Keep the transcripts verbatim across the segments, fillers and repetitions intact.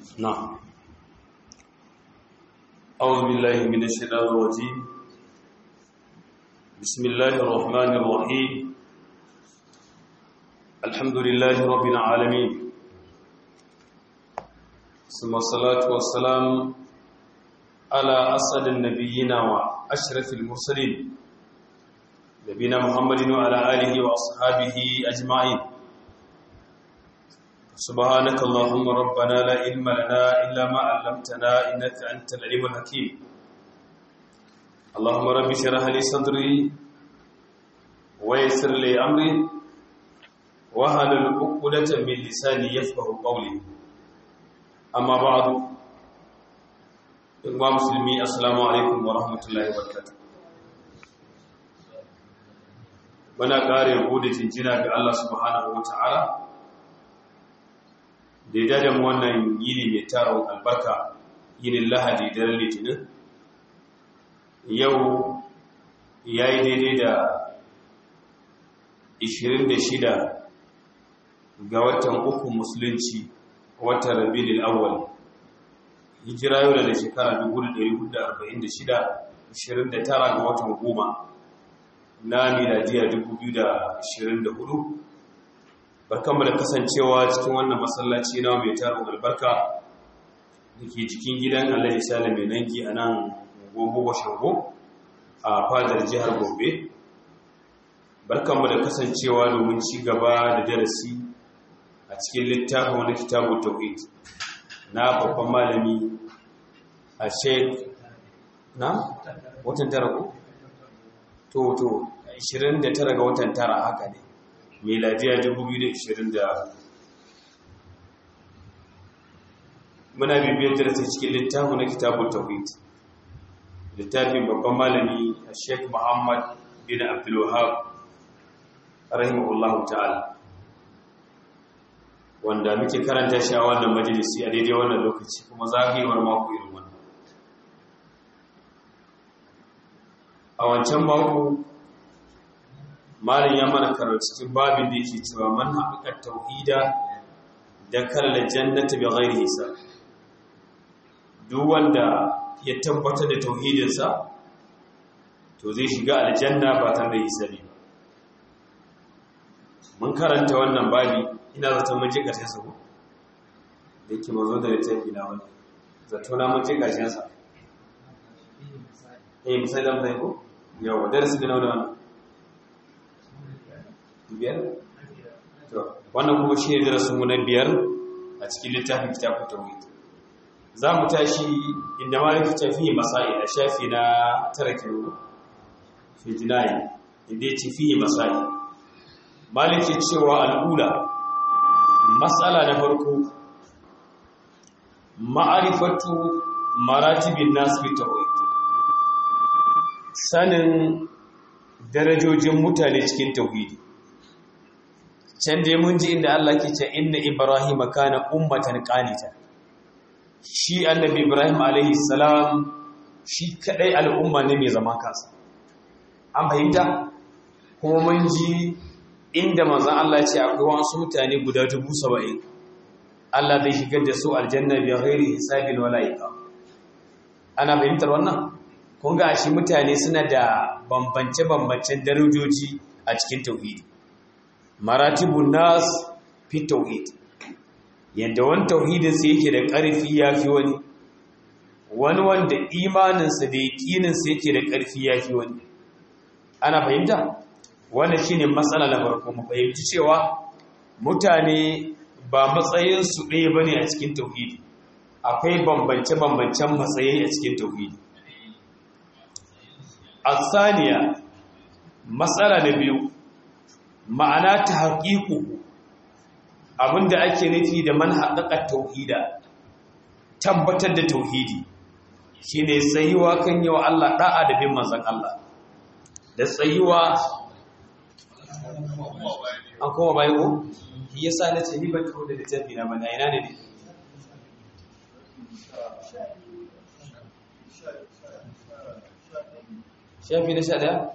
نعم. أعوذ بالله من الشيطان الرجيم. بسم الله الرحمن الرحيم. الحمد لله رب العالمين، ثم الصلاة والسلام على أسعد النبيين وأشرف المرسلين نبينا محمد وعلى آله وأصحابه أجمعين. سبحانك اللهم ربنا لا علم لنا إلا ما علمتنا إنك أنت العليم الحكيم. اللهم رب اشرح لي صدري ويسر لي أمري واحلل عقدة من لساني يفقهوا قولي. أما بعد، إخوة مسلمين، السلام عليكم ورحمة الله وبركاته. muna ƙare gode jinjina ga Allah subhanahu wata'ala da ya dada mu wannan yini mai taron albarka, yinin Lahadi daren Litinin. Yau ya yi daidai da ishirin da shida ga watan uku musulunci, watan Rabiul Awwal. Hijira yau da shekara dubu da ɗari hudu da arba'in da shida, ishirin da tara ga watan goma na miladiya dubu biyu da ashirin da hudu. Barkanmu da kasancewa cikin wannan masallaci na mai tarin albarka da ke cikin gidan Alhaji Sale mai nangi a nan Gogo Shango a fadar jihar Gombe. Barkanmu da kasancewa domin ci gaba da darasi a cikin littafin wani kitabu tauhid na babban malami a Sheikh na watan tara ko to to ishirin da tara ga watan tara, haka ne, miladiya dubu biyu da ashirin da. Muna bibiyar darasi cikin littafin na kitabut tauhid, littafin babban malami Sheikh Muhammad bin Abdul Wahhab rahimahullahu ta'ala, wanda muke karanta shi a wannan majalisi a daidai wannan lokaci, kuma zagayewar mako irin wannan. A wancan mako malam ya mana karatu cikin babin da yake cewa man haqiqat tauhida da kalla jannati bi ghairi hisab. Duk wanda ya tabbatar da tauhidin sa to zai shiga aljanna ba tare da hisabi ba. Mun karanta wannan babi, ina zato mun ji karshen sa ko da yake mazo da littafi na wannan, zato na mun ji karshen sa. Eh misali dan bai ko yawa darasi da nawa biyar. To wannan kuma shi ne darasin mu na biyar a cikin littafin kitabut tauhid. Za mu tashi inda maliki tafi masail a shafi na tara kilo fi jinai, inda yace fi masail. Maliki cewa al'ula, mas'ala na farko, ma'arifatu maratibin nas fi tauhid, sanin darajojin mutane cikin tauhidi. Can dai mun ji inda Allah ke ce inna Ibrahim kana ummatan qanita. Shi annabi Ibrahim alaihi salam shi kadai al'umma ne mai zaman kansa. An fahimta? Kuma mun ji inda manzon Allah ya ce akwai wasu mutane guda dubu saba'in Allah zai shigar da su aljanna bi ghairi hisabin wala iqab. Ana fahimtar wannan? Kun ga shi mutane suna da bambance-bambancen darajoji a cikin tauhidi. Maratibun nas fi tauhid, yadda wani tauhidinsa yake da ƙarfi ya fi wani, wani wanda imaninsa da yaƙininsa yake da ƙarfi ya fi wani. Ana fahimta? Wannan shi ne matsala na farko, mu fahimci cewa mutane ba matsayinsu ɗaya ba ne a cikin tauhidi, akwai bambance-bambancen matsayi a cikin tauhidi. Asaniya, matsala na biyu, ma'ana ta haƙiƙu, abinda ake nufi da man haƙaƙa tauhida, tabbatar da tauhidi shi ne tsayuwa kan yawa Allah ɗa'a da bin manzan Allah, da tsayuwa an kowa bayan ko? Ya sa na ce ni ban kawo da littafi na bana, ina ne? shafi na sha ɗaya?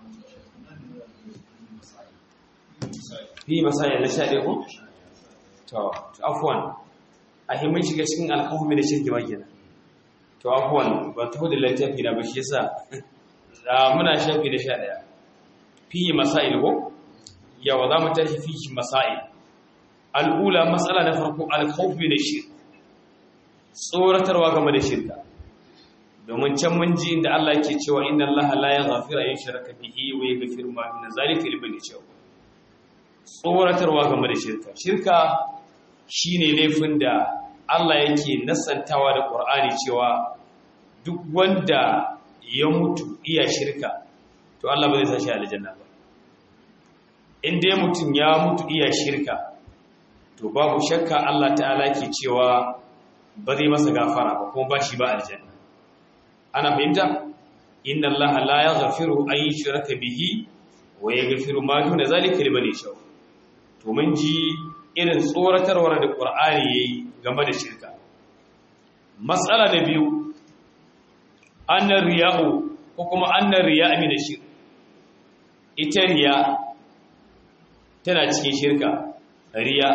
fi masaya na sha ɗaya ko? to afwan a himin shiga cikin alƙawmi da shirki ba kenan to afwan ba ta hudu littafi na ba shi yasa muna shafi da sha ɗaya fihi masail ko yawa za mu tashi fihi masail al'ula matsala na farko alkhawfi da shirk tsoratarwa game da shirka domin can mun ji inda Allah yake cewa inna Allah la yaghfiru an yushraka bihi wa yaghfiru ma duna zalika liman yasha tsoratarwa game da shirka shirka shine laifin da Allah yake nasantawa da Qur'ani cewa duk wanda ya mutu iya shirka to Allah ba zai sa shi aljanna ba in dai mutum ya mutu iya shirka to babu shakka Allah ta'ala ke cewa ba zai masa gafara ba kuma ba shi ba aljanna ana fahimta inna allaha la yaghfiru an yushraka bihi wa yaghfiru ma duna zalika liman yasha to mun ji irin tsoratarwar da Qur'ani yayi game da shirka mas'ala da biyu annar riya'u ko kuma annar riya'a min shirk ita riya tana cikin shirka riya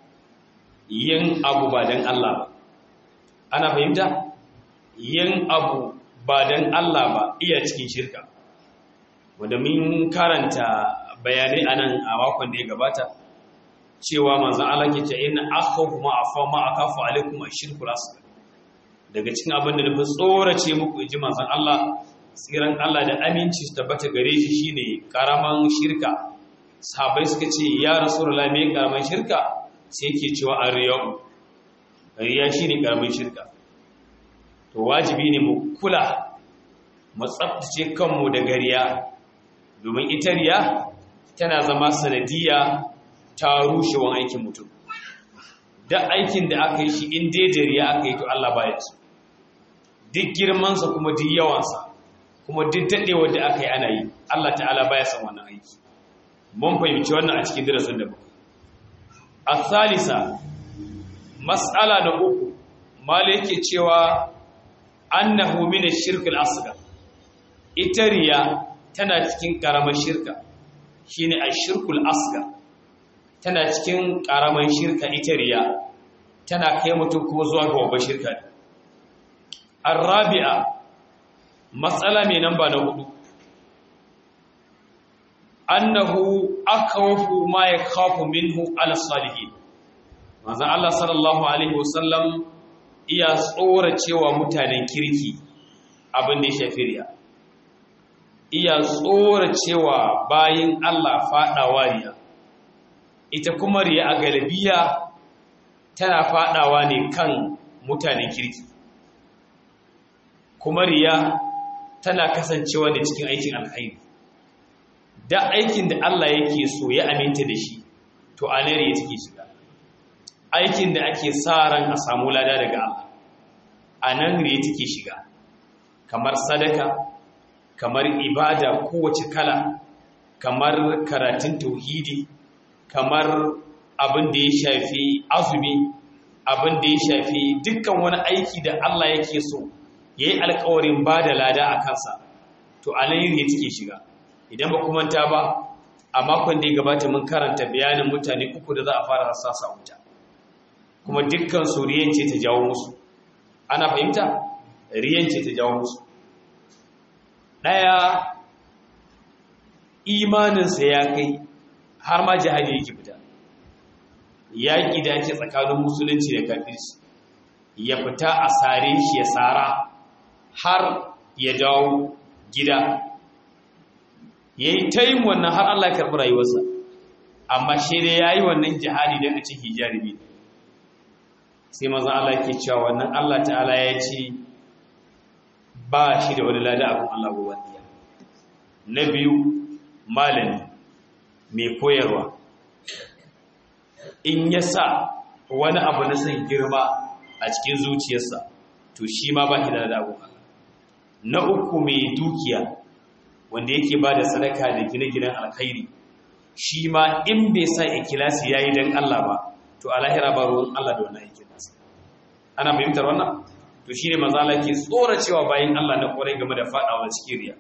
yin abu ba dan Allah ba ana fahimta yin abu ba dan Allah ba iya cikin shirka wanda mun karanta bayanai anan a makon da ya gabata cewa manzon Allah ke cewa inna akhafu ma afa ma akafu alaikum ashirkul asghar daga cikin abin da nufi tsorace muku inji manzon Allah tsiran Allah da aminci su tabbata gare shi shine karaman shirka sahabbai suka ce ya rasulullahi me karaman shirka sai yake cewa ariya riya shine karaman shirka to wajibi ne mu kula mu tsaftace kanmu da gariya domin ita riya tana zama sanadiya ta rushewan aikin mutum duk aikin da aka yi shi in dai da riya aka yi to Allah baya so duk girmansa kuma duk yawansa kuma duk dadewar da aka yi ana yi Allah ta'ala baya son wannan aiki mun fahimci wannan a cikin darasin da muka as-salisa mas'ala na uku mala yake cewa annahu min ash-shirk al-asghar ita riya tana cikin karamar shirka shine ash-shirk al-asghar tana cikin karamar shirka ita riya tana kai mutum kuma zuwa ga babbar shirka ar-rabi'a matsala mai namba na hudu annahu akhafu ma yakhafu minhu al-salihin manzo Allah sallallahu alaihi wasallam iya tsora cewa mutanen kirki abin da ya shafi riya iya tsora cewa bayin Allah fadawa riya ita kuma riya a galibiya tana fadawa ne kan mutanen kirki kuma riya tana kasancewa da cikin aikin alkhairi da aikin da Allah yake so ya aminta da shi to a riya take shiga aikin da ake sa ran a samu lada daga Allah a nan riya take shiga kamar sadaka kamar ibada kowace kala kamar karatun tauhidi kamar abin da ya shafi azumi abin da ya shafi dukkan wani aiki da Allah yake so yayi alƙawarin bada lada a kansa to a nan riya take shiga idan ba kuma ta ba a makon da ya gabata mun karanta bayanin mutane uku da za a fara sassa wuta kuma dukkan su riyan ce ta jawo musu ana fahimta riyan ce ta jawo musu daya imaninsa ya kai har ma jihadi yake fita yaƙi da ake tsakanin musulunci da kafirci ya fita a sare shi ya tsara har ya dawo gida ya yi ta yin wannan har Allah ya karɓi rayuwarsa amma shi dai ya yi wannan jihadi don a ciki jaribi sai mazan Allah ke cewa wannan Allah ta'ala ya ce ba shi da wani lada abin Allah ba wani na biyu malami mai koyarwa in ya sa wani abu na san girma a cikin zuciyarsa to shi ma ba shi da lada abin Allah na uku mai dukiya wanda yake ba da sadaka da gine-ginen alkhairi shi ma in bai sa ikilasi yayi dan Allah ba to a lahira ba ruwan Allah da wannan ikilasi ana fahimtar wannan to shine manzo Allah yake tsora cewa bayin Allah na kwarai game da fadawa cikin riya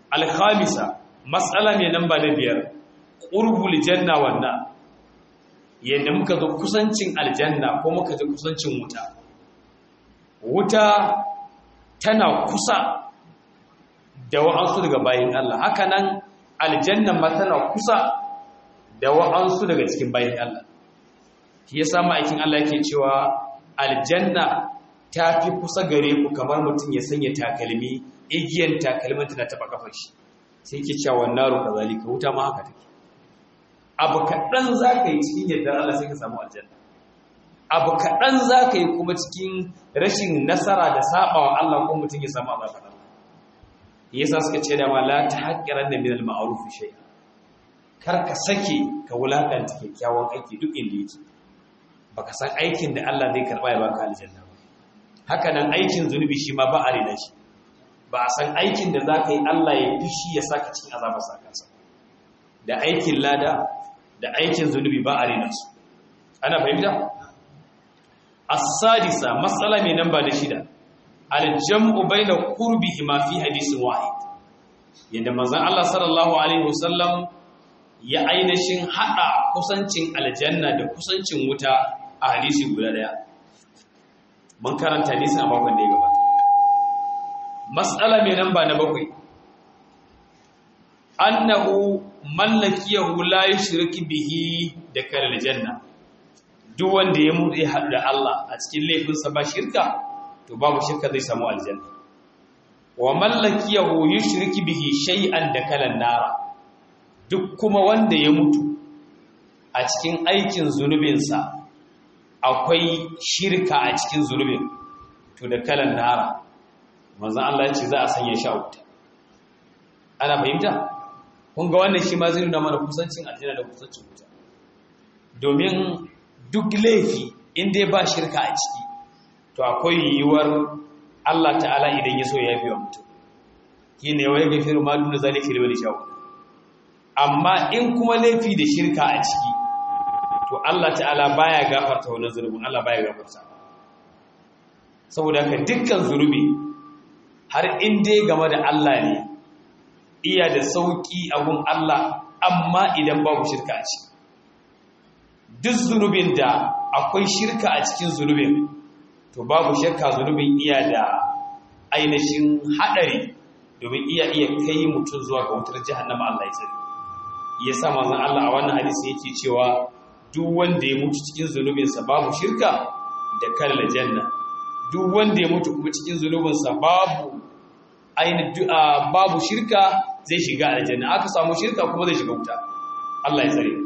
al-khamisa mas'ala ne namba na biyar qurbul janna wannan yadda muka zo kusancin aljanna ko muka zo kusancin wuta. Wuta tana kusa da wa'ansu daga bayin Allah, haka nan aljanna ma tana kusa da wa'ansu daga cikin bayin Allah. Shi yasa ma'aikin Allah yake cewa aljanna ta fi kusa gare ku kamar mutum ya sanya takalmi, igiyan takalmin tana taba kafar shi, sai ke cewa wannan ru kazalika, wuta ma haka take. Abu kaɗan za ka yi cikin yadda Allah sai ka samu aljanna, abu kaɗan za ka yi kuma cikin rashin nasara da saɓawa Allah ko mutum ya samu abu kaɗan. Yasa suka ce da ma la ta haƙƙiran da minal ma'aruf shay, kar ka sake ka wulaƙanta kyakkyawan aiki duk inda yake, baka san aikin da Allah zai karɓa ya baka aljanna ba. Haka nan aikin zunubi shi ma ba a rena shi, ba a san aikin da za ka yi Allah ya fishi ya saka cikin azabar sakansa. Da aikin lada da aikin zunubi ba a rena su. Ana fahimta? As-sadisa, matsala mai namba da shida, al-jam'u baina qurbihi ma fi hadisin wahid. Yanda manzon Allah sallallahu alaihi wasallam ya ainihin hada kusancin aljanna da kusancin wuta a hadisi guda daya. Mun karanta hadisin a bakon da ya gabata. Matsala mai namba na bakwai, annahu mallakiyahu la yushriki bihi da kal janna. Duk wanda ya mutu ya haɗu da Allah a cikin laifinsa ba shirka, to babu shirka zai samu aljanna. Wa mallakiyahu yushriki bihi shay'an da kalan nara. Duk kuma wanda ya mutu a cikin aikin zunubinsa akwai shirka a cikin zunubin, to da kalan nara, manzon Allah ya ce za a sanya shi a wuta. Ana fahimta? Kun ga wannan shi ma zai nuna mana kusancin aljanna da kusancin wuta. Domin duk laifi in dai ba shirka a ciki, to akwai yiwuwar Allah ta'ala idan ya so ya biya mutum. Shi ne wai gafiru ma duna zalika liman yasha. Amma in kuma laifi da shirka a ciki, to Allah ta'ala baya gafarta wannan zunubin, Allah baya gafarta. Saboda haka dukkan zunubi har in dai game da Allah ne, iya da sauki a gun Allah, amma idan babu shirka a ciki. Duk zunubin da akwai shirka a cikin zunubin, to babu shirka zunubin iya da ainihin haɗari, domin iya iya kai mutum zuwa ga wutar jahannama. Allah ya tsare. Ya sa manzon Allah a wannan hadisi yake cewa duk wanda ya mutu cikin zunubinsa babu shirka da kalla janna, duk wanda ya mutu kuma cikin zunubinsa babu ainihin babu shirka zai shiga aljanna, aka samu shirka kuma zai shiga wuta. Allah ya tsare.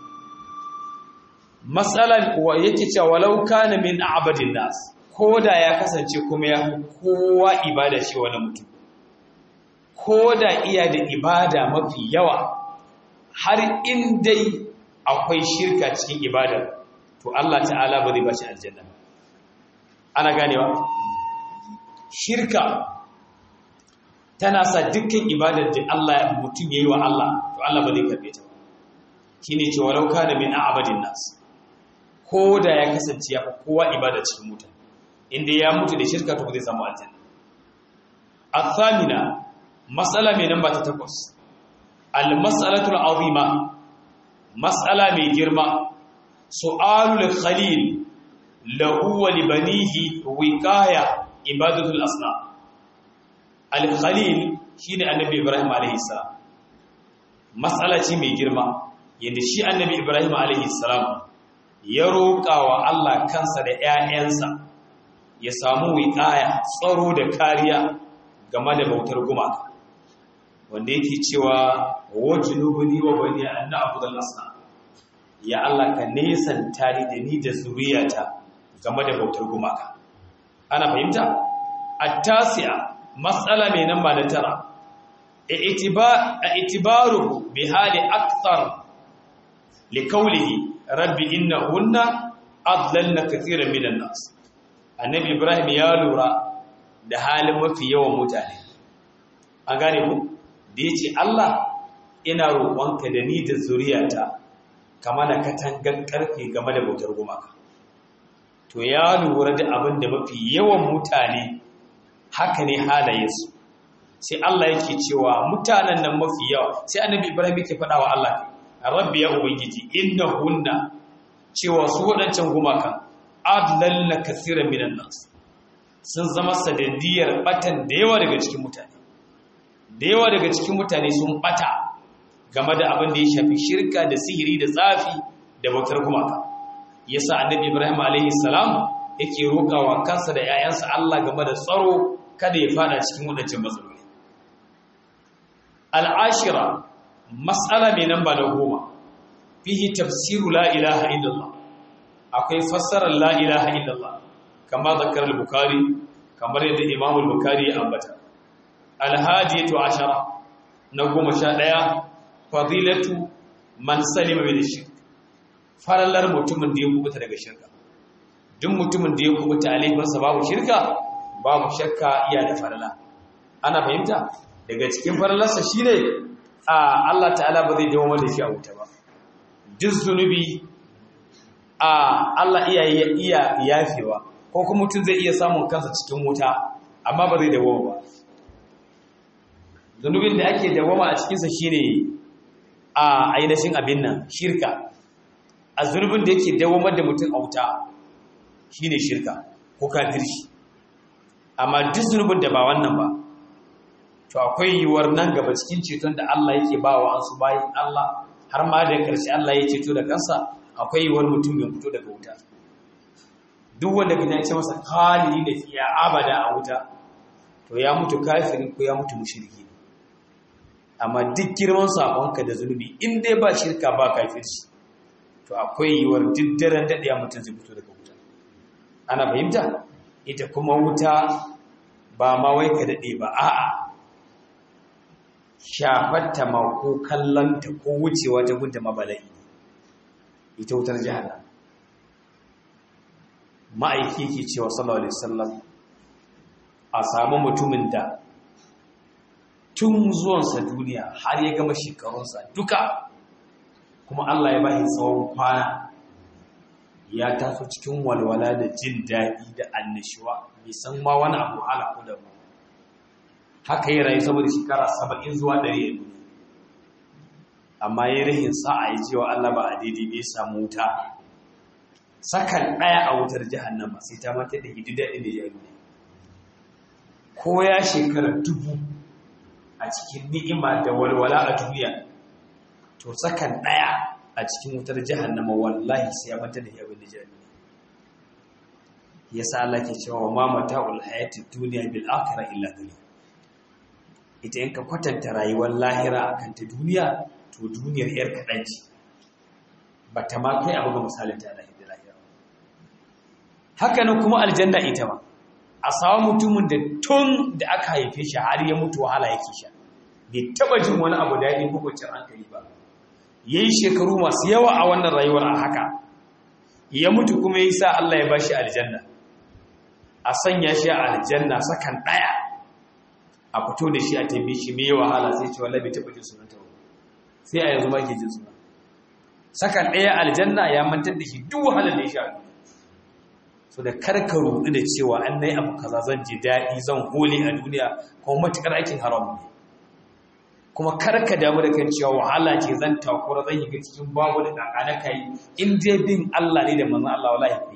Matsalar wa yake cewa walau kana min a'badin nas, koda ya kasance kuma ya fi kowa ibada shi wani mutum, koda iya da ibada mafi yawa, har in dai akwai shirka cikin ibada, to Allah ta'ala ba zai ba shi aljanna. Ana ganewa? Shirka tana sa dukkan ibadar da Allah mutum yayi wa Allah, to Allah ba zai karbe ta ba. Shine cewa walau kana min a'badin nas, ko da ya kasance ya fi kowa ibada cikin mutane, inda ya mutu da shirka to zai samu aljanna. Athamina, mas'ala mai namba ta takwas, al-mas'alatul azima, mas'ala mai girma, su'alul khalil lahu wa li banihi wiqaya ibadatul asnam. Al-khalil shine annabi Ibrahim alaihi salam. Mas'ala ce mai girma, yanda shi annabi Ibrahim alaihi salam ya roƙa wa Allah kansa da ‘ya'yansa ya samu wiƙaya, tsaro da kariya game da bautar gumaka, wanda yake cewa wajinubuni wa bani an na'budal asnam. Ya Allah ka nesanta ni da ni da zuriyata game da bautar gumaka. Ana fahimta? At-tasi'a, mas'ala mai namba da tara, i'tibaru bi hali akthar li qawlihi rabbi innahunna adlalna kathiran minan nas. Annabi Ibrahim ya lura da halin mafi yawan mutane. An gane ku da yace Allah ina roƙonka da ni da zuriyata kama na katangar karfe game da bautar gumaka. To ya lura da abin da mafi yawan mutane haka ne halayensu. Sai Allah yake cewa mutanen nan mafi yawa, sai Annabi Ibrahim yake faɗa wa Allah, rabbi ya ubangiji innahunna cewa su waɗancan gumakan adlalla kaseeran minan nas sun zama sadadiyar batan da yawa daga cikin mutane da yawa daga cikin mutane sun bata game da abin da ya shafi shirka da sihiri da tsafi da bautar gumaka yasa annabi Ibrahim alaihi salam yake rokawa kansa da 'ya'yansa Allah game da tsaro kada ya fada cikin wadancan matsaloli al-ashira mas'ala mai namba da goma fihi tafsiru la ilaha illallah akwai fassarar la ilaha illallah kama zakar al-bukhari kamar yadda imam al-bukhari ya ambata al-hadiyatu ashara na goma sha ɗaya fadilatu man salima min shirk farallar mutumin da ya kubuta daga shirka duk mutumin da ya kubuta alaifinsa babu shirka babu shakka iya da farala ana fahimta daga cikin faralarsa shine a Allah ta'ala ba zai dawo da shi a wuta ba duk zunubi a Allah iya iya yafewa ko kuma mutum zai iya samun kansa cikin wuta amma ba zai dawo ba zunubin da ake dawama a cikinsa shine a ainihin abin nan shirka a zunubin da yake dawamar da mutum a wuta shine shirka ko kafirci amma duk zunubin da ba wannan ba to akwai yiwuwar nan gaba cikin ceton da Allah yake ba wa ansu bayan Allah har ma da ƙarshe Allah ya ceto da kansa akwai yiwuwar mutum ya fito daga wuta duk wanda gina ce masa khalidi da fiya abada a wuta to ya mutu kafirin ko ya mutu mushriki amma duk girman sabonka da zunubi in dai ba shirka ba kafirci to akwai yiwuwar duk daren daɗiya mutum zai fito daga wuta ana fahimta ita kuma wuta ba ma wai ka daɗe ba a'a shafatta ma ko kallanta ko wucewa ta gunta mabala'i ita wutar jahannam ma'aiki ke cewa sallallahu alaihi wasallam a samu mutumin da tun zuwansa duniya har ya gama shekarunsa duka kuma Allah ya bashi tsawon kwana ya taso cikin walwala da jin daɗi da annashuwa bai san ma wani abu hala ko da ba haka yi rayu saboda shekara saba'in zuwa ɗari ya duniya amma ya rahin sa'a ya cewa Allah ba a daidai bai samu wuta sakan ɗaya a wutar jahannama sai ta mata da hidi daɗi da ya duniya ko ya shekara dubu a cikin ni'ima da walwala a duniya to sakan ɗaya a cikin wutar jahannama wallahi sai ya mata da yabin da jahannama yasa Allah ke cewa ma mata'ul hayatid dunya bil akhirah illa qalil ita in ka kwatanta rayuwar lahira akan ta duniya to duniyar yar kaɗan ce ba ta ma kai abu ga misalin ta lahira haka nan kuma aljanna ita ma a samu mutumin da tun da aka haife shi har ya mutu wahala yake sha bai taba jin wani abu da yake hukuncin hankali ba yayi shekaru masu yawa a wannan rayuwar a haka ya mutu kuma yayi sa Allah ya bashi aljanna a sanya shi a aljanna sakan daya a fito da shi a tambaye shi me wahala sai ce wallahi bai taba jin sunan ta sai a yanzu ma ke jin sunan sakan daya aljanna ya mantar da shi duk wahalar da ya sha so da karka rudu da cewa an nayi abu kaza zan ji daɗi zan hole a duniya kuma matukar aikin haram ne kuma karka damu da kan cewa wahala ce zan takura zan yi cikin babu da kakana kai in dai bin Allah ne da manzon Allah wallahi kai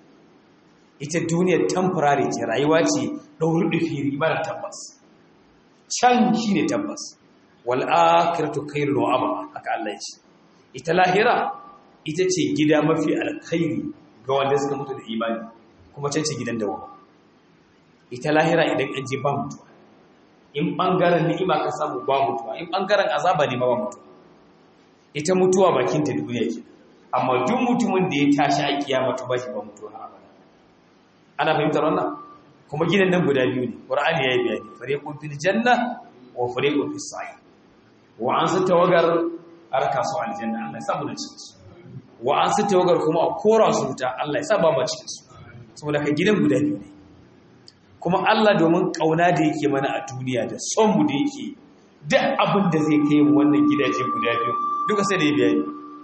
ita duniyar temporary ce rayuwa ce dauri dufiri mara tabbas can shine tabbas wal akhiratu khairun wa abqa haka Allah ya ce ita lahira ita ce gida mafi alkhairi ga wanda suka mutu da imani kuma can ce gidan dawo ita lahira idan an je ba mutuwa in bangaren ni'ima ka samu ba mutuwa in bangaren azaba ne ma ba mutuwa ita mutuwa bakin ta duniya ke amma duk mutumin da ya tashi a kiyama to ba shi ba mutuwa abada ana fahimtar wannan kuma gidan nan guda biyu ne qur'ani yayi bayani fariqun fil janna wa fariqun fis sa'ir wa an sa tawagar arka su aljanna Allah ya samu da cikin su wa an sa tawagar kuma a kora su ta Allah ya sa ba mu cikin su saboda ka gidan guda biyu ne kuma Allah domin kauna da yake mana a duniya da son mu da yake duk abin da zai kai mu wannan gidaje guda biyu duka sai da ya bayani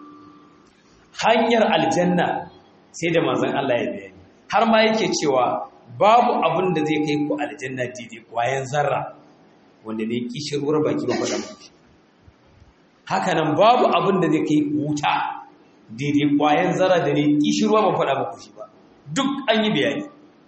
hanyar aljanna sai da manzon Allah ya bayani har ma yake cewa babu abin da zai kai ku aljanna daidai kwayan zarra wanda ne kishirwar baki ba faɗa muku haka nan babu abin da zai kai ku wuta daidai ƙwayan zara da ne kishirwa ban faɗa muku shi ba duk an yi bayani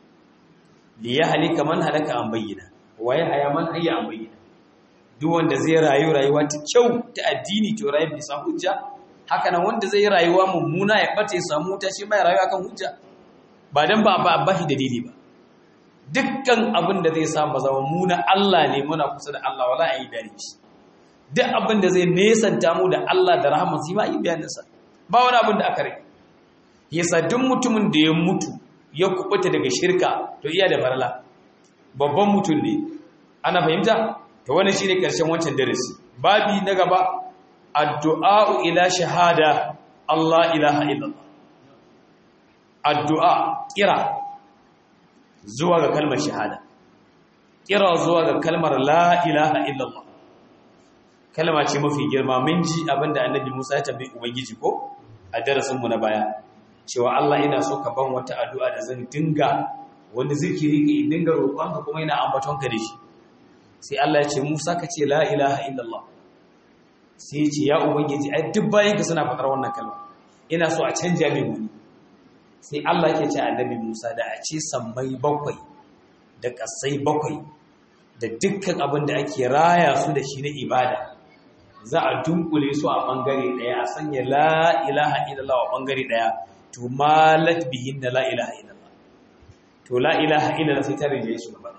da ya halika man halaka an bayyana waye haya man hayya an bayyana duk wanda zai rayu rayuwa ta kyau ta addini to rayu bisa hujja haka nan wanda zai rayuwa mummuna ya bace samu ta shi mai rayuwa kan hujja ba dan ba ba bashi dalili ba dukkan abin da zai samu zama mu na Allah ne muna kusa da Allah wala ayi dare shi duk abin da zai nesanta mu da Allah da rahman sai ma yi bayanin sa ba wani abin da aka rage yasa duk mutumin da ya mutu ya kubuta daga shirka to iya da farala babban mutum ne ana fahimta to wannan shine karshen wancan darasi babi na gaba addu'a ila shahada Allah ilaha illallah addu'a kira zuwa ga kalmar shahada kira zuwa ga kalmar la ilaha illallah kalma ce mafi girma mun ji abinda annabi Musa ya tambayi ubangiji ko a darasin mu na baya cewa Allah ina so ka ban wata addu'a da zan dinga wanda zikiri ka dinga roƙonka kuma ina ambaton ka da shi sai Allah ya ce Musa ka ce la ilaha illallah sai ya ce ya ubangiji ai duk bayan ka suna faɗar wannan kalma ina so a canja min wani sai Allah ke ce annabi Musa da a ce sammai bakwai da ƙasai bakwai da dukkan abin da ake raya su da shi na ibada za a dunkule su a ɓangare ɗaya a sanya la ilaha illallah a ɓangare ɗaya to malat bihin da la ilaha illallah to la ilaha illallah sai ta rinjaye su gaba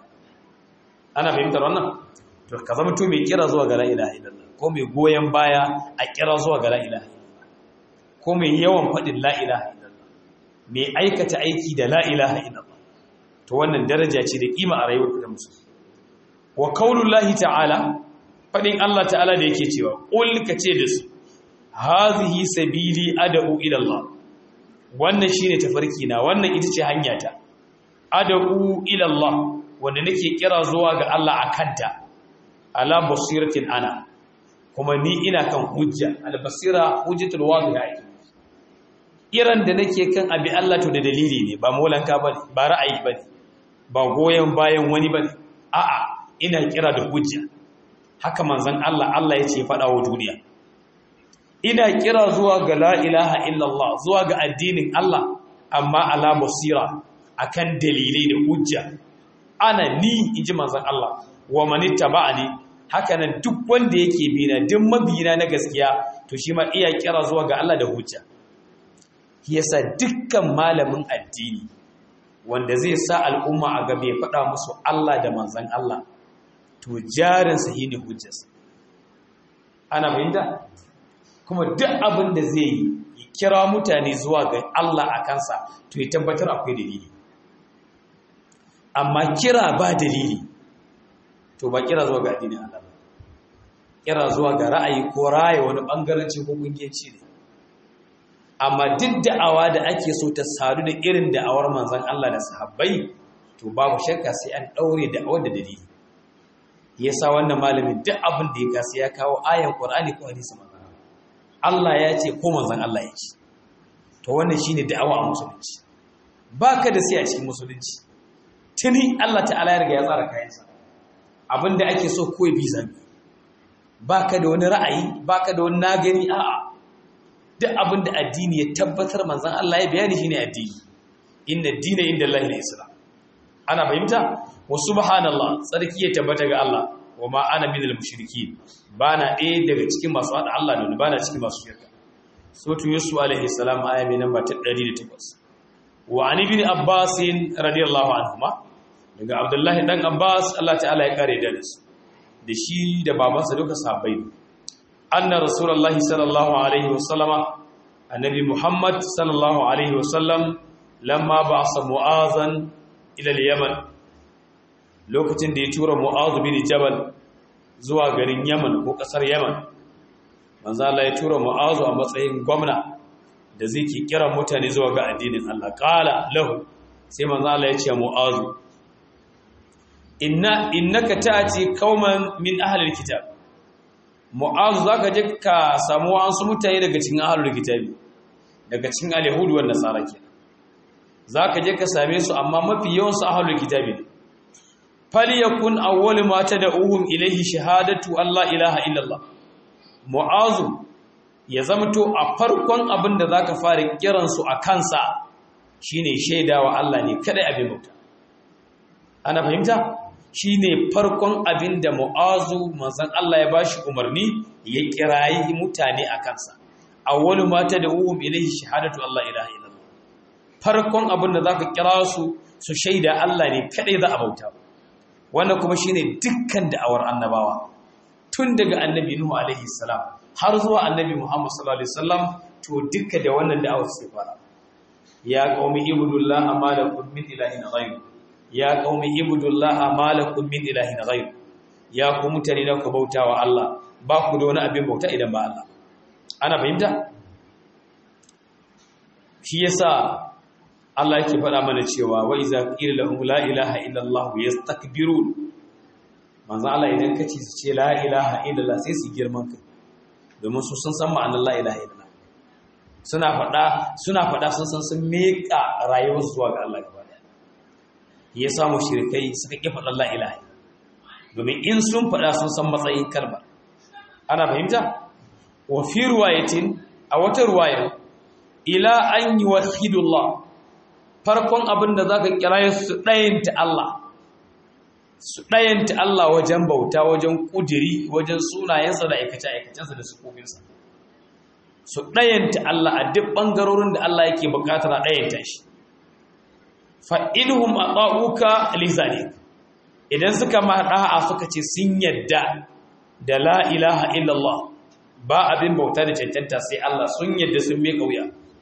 ana fahimtar wannan to ka zama to mai kira zuwa ga la ilaha illallah ko mai goyon baya a kira zuwa ga la ilaha illallah ko mai yawan faɗin la ilaha illallah mai aikata aiki da la ilaha illallah to wannan daraja ce da kima a rayuwar da musulmi wa qaulullahi ta'ala fadin Allah ta'ala da yake cewa qul kace da su hazihi sabili ad'u ila Allah wannan shine tafarki na wannan ita ce hanyata ad'u ila Allah wanda nake kira zuwa ga Allah akanta ala basiratin ana kuma ni ina kan hujja al basira hujjatul wadiha iran da nake kan abi Allah to da dalili ne ba molanka bane ba ra'ayi bane ba goyen bayan wani bane a'a ina kira da hujja haka manzon Allah Allah yace faɗa wa duniya ina kira zuwa ga la ilaha illallah zuwa ga addinin Allah amma ala basira akan dalilai da hujja ana ni inji manzon Allah wa manittaba'ani haka nan duk wanda yake bi na duk mabiyina na gaskiya to shi ma iya kira zuwa ga Allah da hujja yasa dukkan malamin addini wanda zai sa al'umma a gabe faɗa musu Allah da manzon Allah to jarinsa shi ne hujjarsa ana fahimta kuma duk abin da zai yi kira mutane zuwa ga Allah a kansa to ya tabbatar akwai dalili amma kira ba dalili to ba kira zuwa ga addinin Allah ba kira zuwa ga ra'ayi ko raye wani bangaranci ko kungiyanci ne amma duk da'awa da ake so ta sadu da irin da'awar manzon Allah da sahabbai to babu shakka sai an daure da'awar da dalili yasa wannan malamin duk abin da ya gasa ya kawo ayan Qur'ani ko hadisi manzon Allah ya ce ko manzon Allah ya ce to wannan shine da'awa a musulunci baka da sai a cikin musulunci tuni Allah ta'ala ya riga ya tsara kayansa abinda ake so koyi bi zabi baka da wani ra'ayi baka da wani nagani a'a duk abinda addini ya tabbatar manzon Allah ya bayani shine addini inna ad-dina inda Allah al-islam ana fahimta wa subhanallah tsarki ya tabbata ga Allah wa ma ana minal mushrikeen bana ɗaya daga cikin masu hada Allah da bana cikin masu shirka sautu yusuf alaihi salam aya mai namba ta ɗari da takwas wa an ibn abbas radiyallahu anhuma daga abdullahi dan abbas Allah ta'ala ya kare da su da shi da babansa duka sahabbai anna rasulullahi sallallahu alaihi wasallama annabi muhammad sallallahu alaihi wasallam lamma ba'sa mu'azan ila al-yaman lokacin da ya tura mu'azu bin jabal zuwa garin yaman ko kasar yaman manzo Allah ya tura mu'azu a matsayin gwamna da zai ke kira mutane zuwa ga addinin Allah qala lahu sai manzo Allah ya ce mu'azu inna innaka ta'ti qauman min ahli al-kitab mu'azu zaka je ka samu wasu mutane daga cikin ahli al-kitabi daga cikin al-yahudi wa nasara kenan zaka je ka same su amma mafi yawan su ahli al-kitabi falyakun awwal ma tad'uhum ilayhi shahadatu alla ilaha illallah mu'azu ya zamto a farkon abin da zaka fara kiransu a kansa shine shaidawa Allah ne kada abin bauta. Ana fahimta? Shine farkon abin da Mu'azu manzon Allah ya bashi umarni ya kirayi mutane a kansa. Awwalu ma tad'uhum ilayhi shahadatu Allah ilaha illallah. Farkon abin da zaka kira su su shaida Allah ne kadai za a bauta. Wannan kuma shine dukkan da'awar annabawa. Tun daga annabi Nuhu alaihi salam har zuwa annabi Muhammad sallallahu alaihi wasallam to dukkan da wannan da'awar sai fara. Ya qaumi ibudullaha ma lakum min ilahin ghayr. Ya qaumi ibudullaha ma lakum min ilahin ghayr. Ya ku mutane da ku bautawa Allah, ba ku da wani abin bauta idan ba Allah. Ana fahimta? Shi yasa Allah yake faɗa mana cewa wa iza qila lahum la ilaha illa Allah yastakbirun. Manzo Allah idan kace su ce la ilaha illa Allah sai su girman kai. Domin su sun san ma'anar la ilaha illa Allah. Suna faɗa suna faɗa sun san sun meka rayuwar zuwa ga Allah gaba daya. Yasa mushrikai suka ki faɗa la ilaha. Domin in sun faɗa sun san matsayin kalmar. Ana fahimta? Wa fi riwayatin a wata riwaya ila an yuwahhidullah farkon abin da za ka kira su ɗayanta Allah su ɗayanta Allah wajen bauta wajen ƙudiri wajen sunayensa da aikace-aikacensa da sukofinsa su ɗayanta Allah a duk ɓangarorin da Allah yake buƙatar a ɗayanta shi fa'inhum a ɗa'uka lizalik idan suka maɗa'a suka ce sun yadda da la ilaha illallah ba abin bauta da cancanta sai Allah sun yadda sun mai ƙauya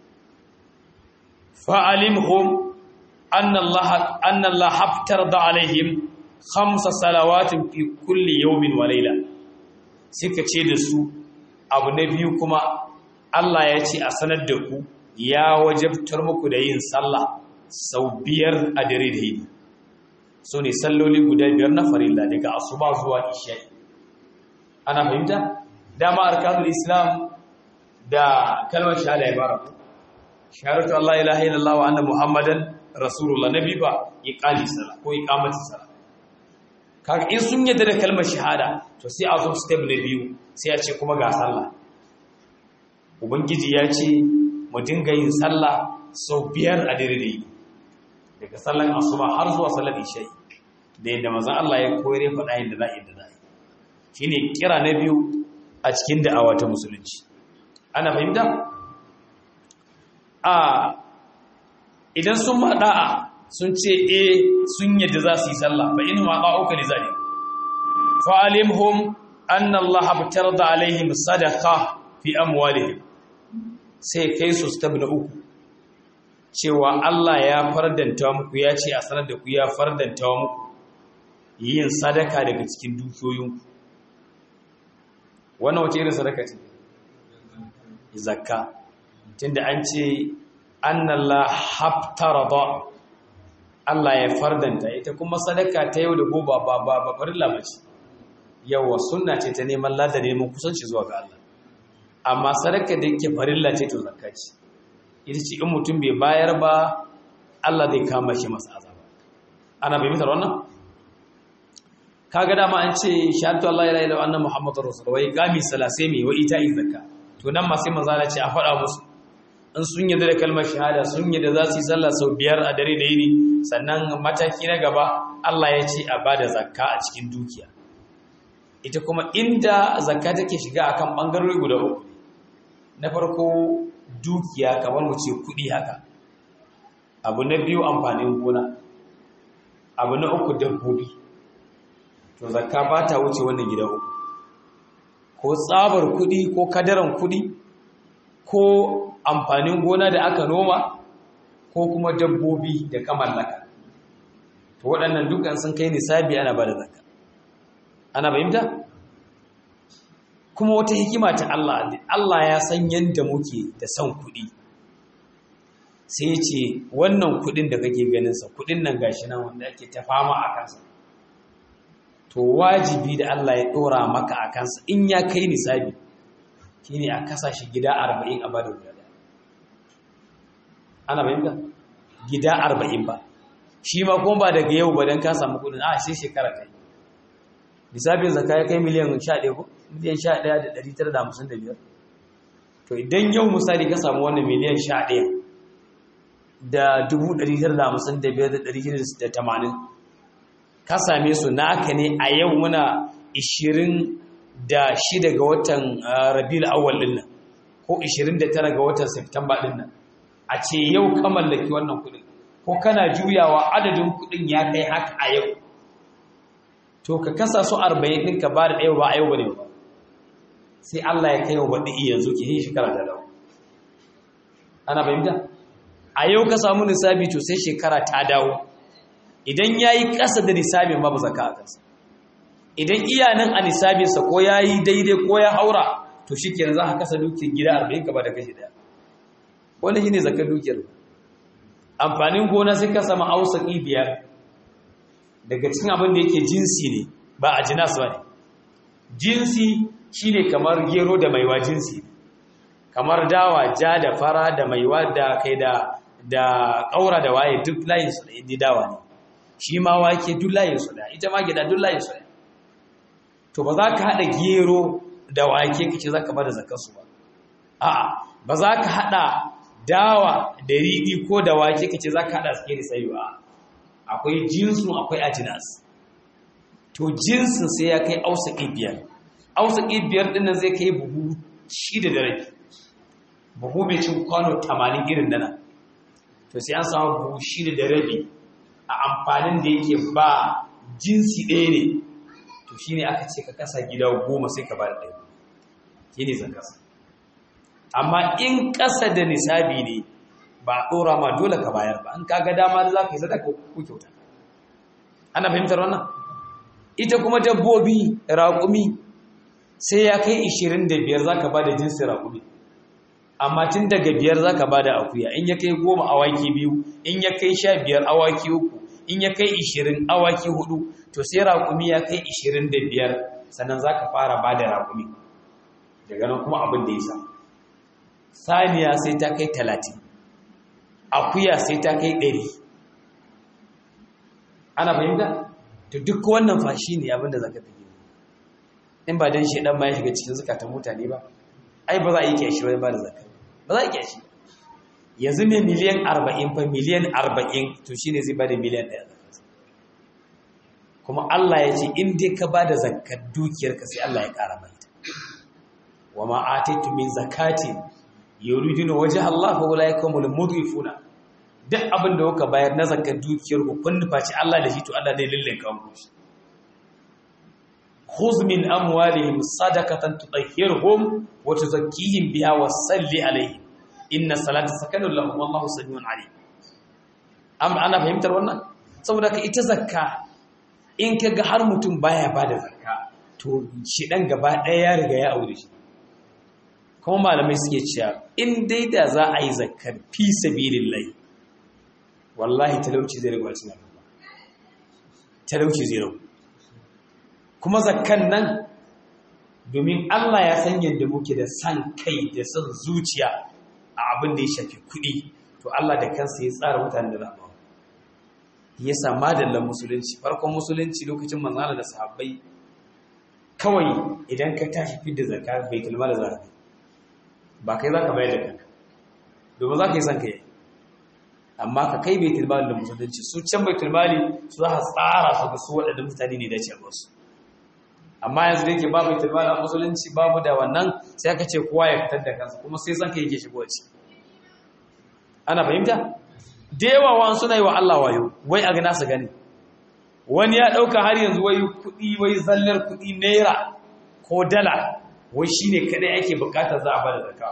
فعلمهم أن الله أن الله افترض عليهم خمس صلوات في كل يوم وليلة suka ce da su abu na biyu kuma Allah ya ce a sanar da ku ya wajabtar muku da yin sallah sau biyar a dare da yini so ne salloli guda biyar na farilla daga asuba zuwa isha ana fahimta dama arkanul islam da kalmar shahada ibara shahadatu Allah ilaha illallah wa anna muhammadan rasulullah nabi ba iqami sala ko iqamati sala kaga in sun yadda da kalmar shahada to sai a zo step na biyu sai a ce kuma ga sallah ubangiji ya ce mu dinga yin sallah sau biyar a dare da yini daga sallan asuba har zuwa sallar isha da yadda manzon Allah ya koyar faɗa yadda za a yi da za a yi shine kira na biyu a cikin da'awa ta musulunci ana fahimta a idan sun maɗa'a sun ce e sun yadda za su yi sallah fa in maɗa'uka li zalik fa alimhum anna Allah abtarada alaihim sadaqa fi amwalihim sai kai su step na uku cewa Allah ya fardanta muku ya ce a sanar da ku ya fardanta muku yin sadaka daga cikin dukiyoyinku wannan wace irin sadaka ce zakka tunda an ce annallah haftarada Allah ya fardanta ita kuma sadaka ta yau da gobe ba ba ba farilla bace yawa sunna ce ta neman lada neman kusanci zuwa ga Allah amma sadaka da yake farilla ce to zakka ce ita ce in mutum bai bayar ba Allah zai kama shi masa azaba ana bai mitar wannan kaga dama an ce shahadatu Allah la ilaha illa anna muhammadur rasul wai gami salasemi wa ita'i zakka to nan ma sai manzo Allah ce a faɗa musu in sun yi da kalmar shahada sun yi da za su yi sallah sau biyar a dare da yini sannan mataki na gaba Allah ya ce a bada zakka a cikin dukiya ita kuma inda zakka take shiga akan bangarori guda uku na farko dukiya kamar mu ce kudi haka abu na biyu amfanin gona abu na uku dabbobi to zakka ba ta wuce wannan gida uku ko tsabar kudi ko kadaran kudi ko amfanin gona da aka noma ko kuma dabbobi da ka mallaka to waɗannan dukkan sun kai nisabi ana ba da zakka ana bayyanta kuma wata hikima ta Allah Allah ya san yanda muke da son kuɗi sai ya ce wannan kuɗin da kake ganin sa kuɗin nan gashi nan wanda ake ta fama a kansa to wajibi da Allah ya dora maka a kansa in ya kai nisabi shine a kasa shi gida arba'in a bada guda ana bayyana gida arba'in ba shi ma kuma ba daga yau ba dan ka samu kudin a sai shekara kai nisabin zakka ya kai miliyan sha ɗaya ko miliyan sha ɗaya da ɗari tara da hamsin da biyar to idan yau misali ka samu wannan miliyan sha ɗaya da dubu ɗari tara da hamsin da biyar da ɗari shida da tamanin ka same su naka ne a yau muna ishirin da shida ga watan rabiul awwal din nan ko ishirin da tara ga watan september din nan a ce yau ka mallaki wannan kudin ko kana juyawa adadin kudin ya kai haka a yau to ka kasa su arba'in din ka ba da ɗaya ba a yau bane ba sai Allah ya kai wa baɗi yanzu ke yi shekara da dawo ana fahimta a yau ka samu nisabi to sai shekara ta dawo idan ya yi ƙasa da nisabin babu zaka a kansa idan iya nan a nisabinsa ko ya yi daidai ko ya haura to shi kenan za ka kasa dukiyar gida arba'in ka ba da kashi daya wanda shi ne zakar dukiyar amfanin gona sai ka sama ausaki biyar daga cikin abin da yake jinsi ne ba a jinas ba ne jinsi shi ne kamar gero da maiwa jinsi kamar dawa ja da fara da maiwa da kai da da ƙaura da waye duk layinsu da indi dawa ne shi ma wake duk layinsu da ita ma gida duk layinsu da to ba za ka haɗa gero da wake kace za ka bada zakarsu ba a'a ba za ka haɗa dawa da riɗi ko da wake kace za ka haɗa suke da sayuwa akwai jinsu akwai ajinas to jinsin sai ya kai ausaki biyar ausaki biyar ɗin nan zai kai buhu shida da rabi buhu mai cin kwano tamanin irin dana to sai an samu buhu shida da rabi a amfanin da yake ba jinsi ɗaya ne to shine aka ce ka kasa gida goma sai ka ba da ɗaya shine zakasa amma in ƙasa da nisabi ne ba a ɗora ma dole ka bayar ba an kaga dama da za ka yi sadaka ko kyauta ana fahimtar wannan ita kuma dabbobi raƙumi sai ya kai ishirin da biyar za ka ba da jinsi raƙumi amma tun daga biyar za ka ba da akuya in ya kai goma awaki biyu in ya kai sha biyar awaki uku in ya kai ishirin awaki hudu to sai raƙumi ya kai ishirin da biyar sannan za ka fara ba da raƙumi daga nan kuma abin da ya sa saniya sai ta kai talatin akuya sai ta kai ɗari ana fahimta to duk wannan fashi ne abin da za ka fi in ba don shi ɗan ma ya shiga cikin zukatan mutane ba ai ba za a yi kyashi wani ba da zakka ba za a yi kyashi yanzu mai miliyan arba'in fa miliyan arba'in to shi ne zai ba da miliyan ɗaya kuma Allah ya ce in dai ka ba da zakkar dukiyarka sai Allah ya ƙara mai ta wa ma ataitu min zakatin yuriduna wajha Allah fa ulaika humul mudhifuna duk abin da kuka bayar na zakkar dukiyar ku kun nufaci Allah da shi to Allah zai lillinka muku shi khudh min amwalihim sadaqatan tutahhirhum wa tuzakkihim biha wa salli alayhim inna salata sakanun lahum wallahu samiun alim am ana fahimtar wannan saboda ka ita zakka in kaga har mutum baya bada zakka to shi dan gaba daya ya riga ya aure shi kuma malamai suke cewa in dai da za a yi zakkar fi sabilillah wallahi talauci zai riga cikin talauci zai riga kuma zakkan nan domin Allah ya san yadda muke da san kai da san zuciya a abin da ya shafi kuɗi to Allah da kansa ya tsara mutane da rahama ya sa madallan musulunci farkon musulunci lokacin manzala da sahabbai kawai idan ka tashi fidda zakka baitul mal zaka ba kai zaka bayar da kanka domin zaka yi san kai amma ka kai baitul mal da musulunci su can baitul mali su za su tsara su ga su waɗannan mutane ne da ce ba su amma yanzu da yake babu itilmal a musulunci babu da wannan sai aka ce kowa ya fitar da kansa kuma sai san ka yake shigo ci ana fahimta da yawa wa suna yi wa Allah wayo wai a gana su gani wani ya dauka har yanzu wai kudi wai zallar kudi naira ko dala wai shine kadai ake bukatar za a bada zakka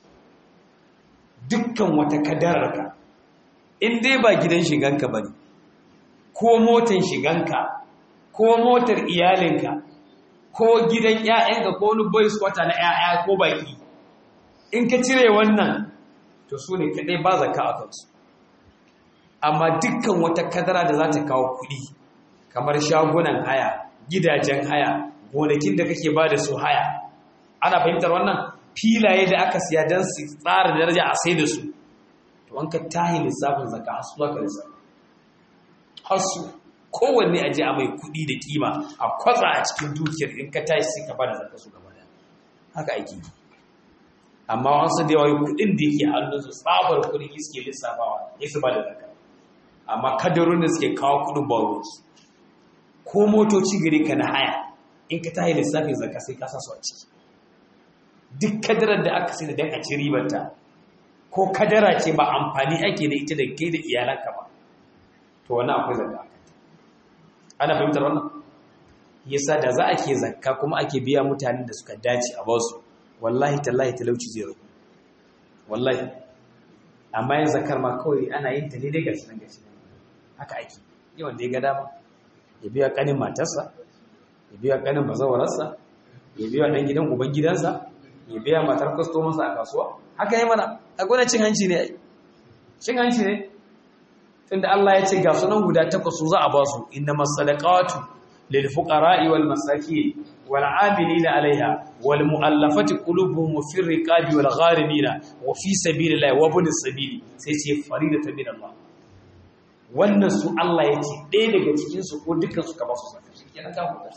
dukkan wata kadararka in dai ba gidan shiganka bane ko motar shiganka ko motar iyalinka ko gidan ƴaƴanka ko wani boys quarter na ƴaƴa ko baki in ka cire wannan to su ne kadai ba zakka a kansu amma dukkan wata kadara da za ta kawo kuɗi kamar shagunan haya gidajen haya gonakin da kake ba da su haya ana fahimtar wannan filaye da aka siya don su tsara daraja a sai da su to an ka tahi lissafin zakka har su zaka lissafi har su kowanne aje a mai kuɗi da kima a kwatsa a cikin dukiyar in ka tashi sai ka bada zakka su gaba daya haka ake amma wasu da yawa kudin da yake hannunsu tsabar kudin suke lissafawa ya su ba da zakka amma kadarun da suke kawo kudin ba ruwansu ko motoci gari ka na haya in ka tahi lissafin zakka sai ka sa su a ciki duk kadarar da aka sai da dan a ci ribarta ko kadara ce ba amfani ake da ita da kai da iyalanka ba to wannan akwai zakka ana fahimtar wannan yasa da za a ke zakka kuma ake biya mutanen da suka dace a basu wallahi tallahi talauci zai rubu wallahi amma yin zakkar ma kawai ana yin ta daidai gashi nan gashi haka ake yawan da ya ga dama ya biya kanin matarsa ya biya kanin bazawararsa ya biya dan gidan uban gidansa ya biya matar kwastomansa a kasuwa haka yi mana a gona cin hanci ne cin hanci ne tunda Allah ya ce ga sunan guda takwas su za a ba su innamas sadaqatu lil fuqara'i wal masakin wal 'amilina 'alayha wal mu'allafati qulubuhum fi riqabi wal gharimina wa fi sabilillahi wa ibnis sabili sai ce faridatan min Allah wannan su Allah ya ce ɗaya daga cikin su ko dukkan su ka ba su zakka kenan ka huta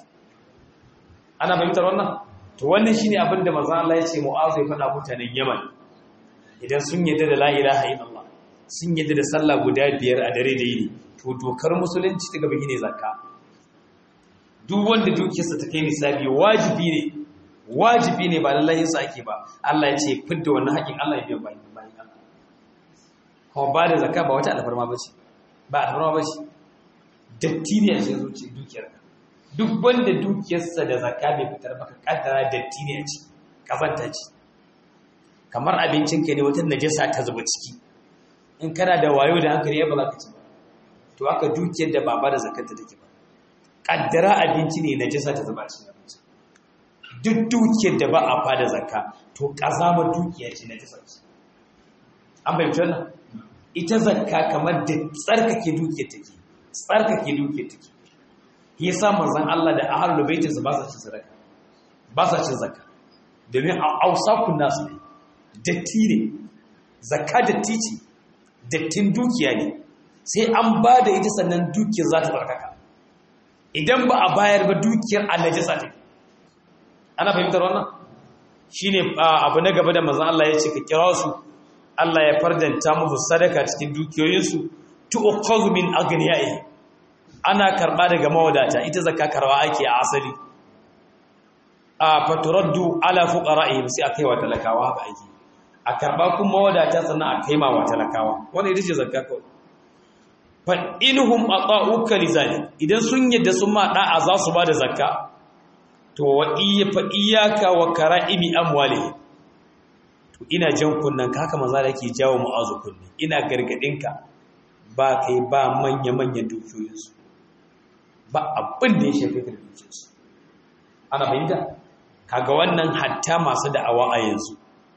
ana fahimtar wannan to wannan shine abin da manzo Allah ya ce Mu'adh ya faɗa mutanen Yaman idan sun yarda da la ilaha illallah sun yarda da sallah guda biyar a dare da yini to dokar musulunci ta gaba ne zakka duk wanda dukiyarsa ta kai nisabi wajibi ne wajibi ne ba lallai yasa ake ba Allah ya ce fidda wannan haƙin Allah ya biya bayan bayan Allah kuma ba da zakka ba wata alfarma bace ba alfarma bace datti ne a cikin zuciyar dukiyar duk wanda dukiyarsa da zakka bai fitar baka kaddara datti ne a ciki kazanta ce kamar abincinka ne wata najasa ta zuba ciki in kana da wayo da hankali ba za ka ci ba to haka dukiyar da ba ba da zakata take ba kaddara abinci ne najasa ta zuba cikin abinci duk dukiyar da ba a fada zakka to kazama dukiya ce najasa ce an bayyana wannan ita zakka kamar da tsarkake dukiyar take tsarkake dukiyar take yasa manzon Allah da ahlul baitin su ba sa cin zakka ba sa cin zakka domin ausakun nasu ne datti ne zakka datti ce dattin dukiya ne sai an ba da ita sannan dukiyar za ta tsarkaka idan ba a bayar ba dukiyar annajasa take ana fahimtar wannan shine abu na gaba da manzon Allah ya ce ka kira su Allah ya fardanta musu sadaka cikin dukiyoyinsu tu'khadhu min aghniyai ana karba daga mawadata ita zakka karwa ake a asali a faturaddu ala fuqara'ihim sai akai wa talakawa haka ake a karba kuma wadata sannan a kaima wa talakawa wannan ita ce zakka kawai fa inhum ata'uka lizalik idan sun yadda sun ma da'a za su bada zakka to wa iyya fa iyyaka wa kara'imi amwalihim to ina jan kunnan ka haka manzo yake jawo mu'azu kunni ina gargadin ka ba kai ba manya manyan dukiyoyinsu ba abin da ya shafe ka da dukiyarsu ana fahimta kaga wannan hatta masu da'awa a yanzu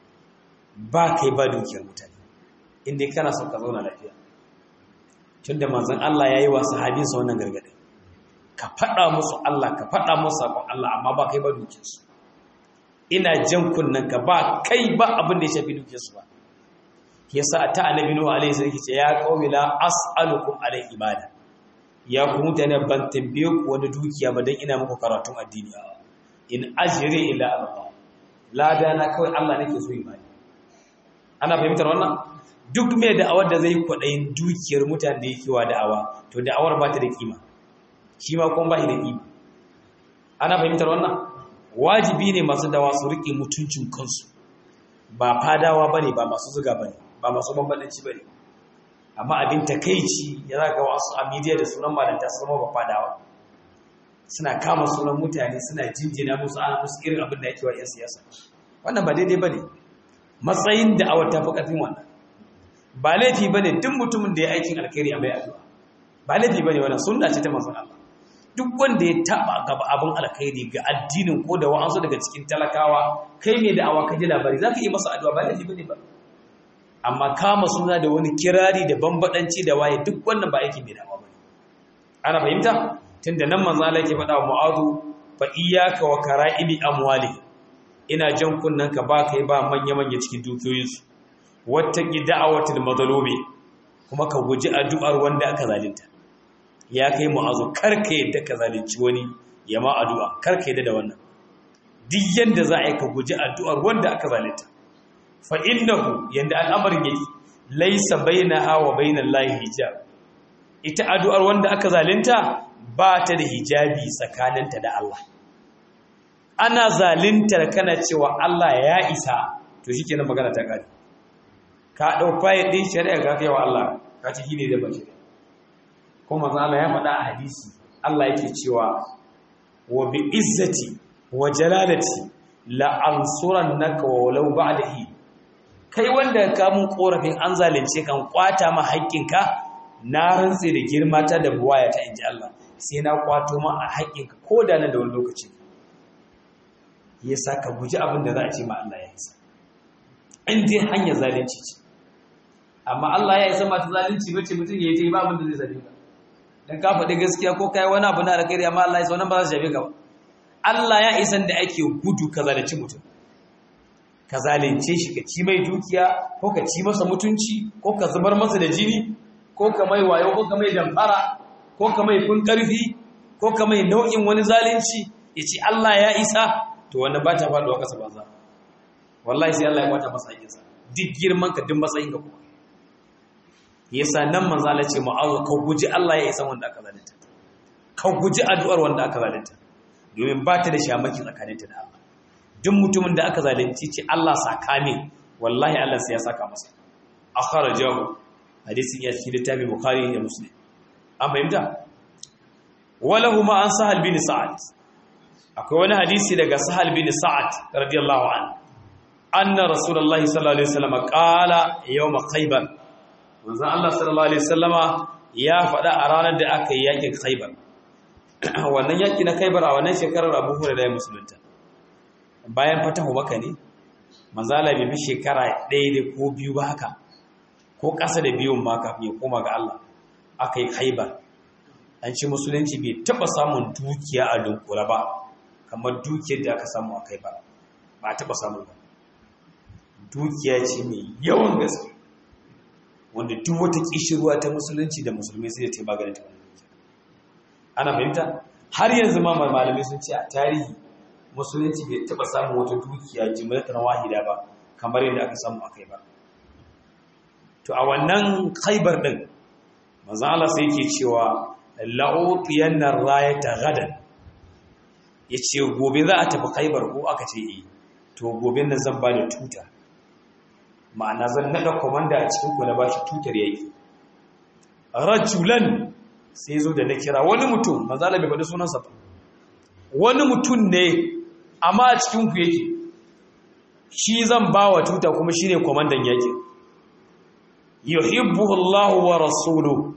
ba kai ba dukiyar mutane inda kana son ka zauna lafiya tunda manzon Allah yayi wa sahabinsa wannan gargadin ka fada musu Allah ka fada musu sakon Allah amma ba kai ba dukiyarsu ina jan kunnan ka ba kai ba abin da ya shafi dukiyarsu ba yasa ta annabi nuhu alaihi salatu ce ya qaumi la as'alukum alai ibada ya ku mutane ban tambaye ku wani dukiya ba dan ina muku karatun addini in ajri ila Allah lada na kawai Allah nake so yi bani ana fahimtar wannan duk mai da'awar da zai kwadayin dukiyar mutane da yake wa da'awa to da'awar ba ta da kima shi ma kuma ba shi da kima ana fahimtar wannan wajibi ne masu dawa su rike mutuncin kansu ba fadawa bane ba masu zuga bane ba masu bambanci bane amma abin takeici ya zaga wasu a media da sunan malanta su zama ba fadawa suna kama sunan mutane suna jinjina musu ana musu irin abin da yake wa 'yan siyasa wannan ba daidai bane matsayin da awar tafi karfin wannan ba laifi bane duk mutumin da ya aikin alkhairi a mai addu'a ba laifi bane wannan sunna ce ta manzon Allah duk wanda ya taba gaba abin alkhairi ga addinin ko da wa'ansu daga cikin talakawa kai mai da awa ka ji labari zaka yi masa addu'a ba laifi bane ba amma kama suna da wani kirari da bambadanci da waye duk wannan ba aikin mai dawa bane ana fahimta tunda nan manzo Allah yake faɗa wa Mu'adhu fa iyyaka wa kara'imi amwali ina jan kunnan ka ba kai ba manya manya cikin dukiyoyinsu wattaqi da'awatil mazlumi kuma ka guji addu'ar wanda aka zalunta ya kai Mu'adhu karka yadda ka zalunci wani ya ma addu'a karka yadda da wannan duk yanda za a yi ka guji addu'ar wanda aka zalunta fa innahu yanda al'amarin yake laysa bainaha wa bainallahi hijab ita addu'ar wanda aka zalunta ba ta da hijabi tsakaninta da Allah ana zaluntar kana cewa Allah ya isa to shikenan magana ta kare ka dau fayi din shari'a ga kai wa Allah ka ci hine da bashi kuma manzo Allah ya faɗa a hadisi Allah yake cewa wa bi izzati wa jalalati la ansurannaka walau ba'dahi kai wanda ka mun korafin an zalunce kan kwata ma haƙƙinka na rantse da girma ta da buwaya ta inji Allah sai na kwato ma a haƙƙinka ko da nan da wani lokaci yasa ka guji abin da za a ce ma Allah ya isa in dai hanya zalunci ce amma Allah ya isa mata zalunci bace mutum ya yi ta yi ba abin da zai zalunta dan ka faɗi gaskiya ko kai wani abu na alkhairi amma Allah ya isa wannan ba za su shafe ka ba Allah ya isan da ake gudu ka zalunci mutum ka zalunce shi ka ci mai dukiya ko ka ci masa mutunci ko ka zubar masa da jini ko ka mai wayo ko ka mai damfara ko ka mai kun karfi ko ka mai nau'in wani zalunci ya ce Allah ya isa to wannan ba ta faɗuwa kasa ba za wallahi sai Allah ya kwata masa hakinsa duk girman ka duk matsayin ka kuma yasa nan manzo Allah ce mu'azu ka guji Allah ya isa wanda aka zalunta ka guji addu'ar wanda aka zalunta domin ba ta da shamaki tsakaninta da Allah duk mutumin da aka zalunci ce Allah saka min wallahi Allah sai ya saka masa akhrajahu hadisin ya cikin littafin bukhari da muslim an fahimta walahu ma an sahal bin sa'ad akwai wani hadisi daga sahal bin sa'ad radiyallahu anhu anna rasulullahi sallallahu alaihi wasallam qala yawm khaybar manzo Allah sallallahu alaihi wasallama ya faɗa a ranar da aka yi yakin khaybar wannan yaki na khaybar a wannan shekarar Abu Hurairah ya musulunta bayan fatahu Makka ne manzo Allah bai bi shekara ɗaya da ko biyu ba haka ko ƙasa da biyun ma kafin ya koma ga Allah aka yi khaybar an ci musulunci bai taba samun dukiya a dunkula ba kamar dukiyar da aka samu a khaybar ba a taba samu ba dukiya ce mai yawan gaske wanda duk wata kishirwa ta musulunci da musulmai sai ta magana ta wannan ana fahimta har yanzu ma malamai sun ce a tarihi musulunci bai taba samun wata dukiya jimlatan wahida ba kamar yadda aka samu a khaybar to a wannan khaybar din manzo Allah sai yake cewa la'utiyanna rayata gadan yace gobe za a tafi khaybar ko aka ce eh to gobe nan zan ba da tuta ma'ana zan nada komanda a cikin ku na bashi tutar yaki rajulan sai zo da na kira wani mutum manzo Allah bai faɗi sunansa ba wani mutum ne amma a cikin ku yake shi zan ba wa tuta kuma shine komandan yaki yuhibbuhu Allahu wa rasuluhu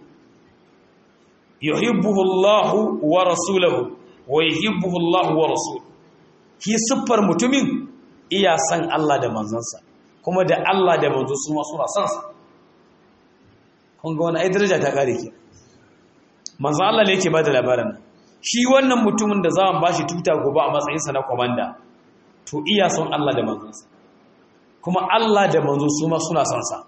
yuhibbuhu Allahu wa rasuluhu wa yuhibbuhu Allahu wa rasuluhu ki siffar mutumin iya san Allah da manzansa kuma da Allah da manzo su ma suna san sa kun ga wannan ai daraja ta kare ki manzo Allah ne yake bada labarin shi wannan mutumin da zamu bashi tuta gobe a matsayin sa na komanda to iya son Allah da manzansa kuma Allah da manzo su ma suna san sa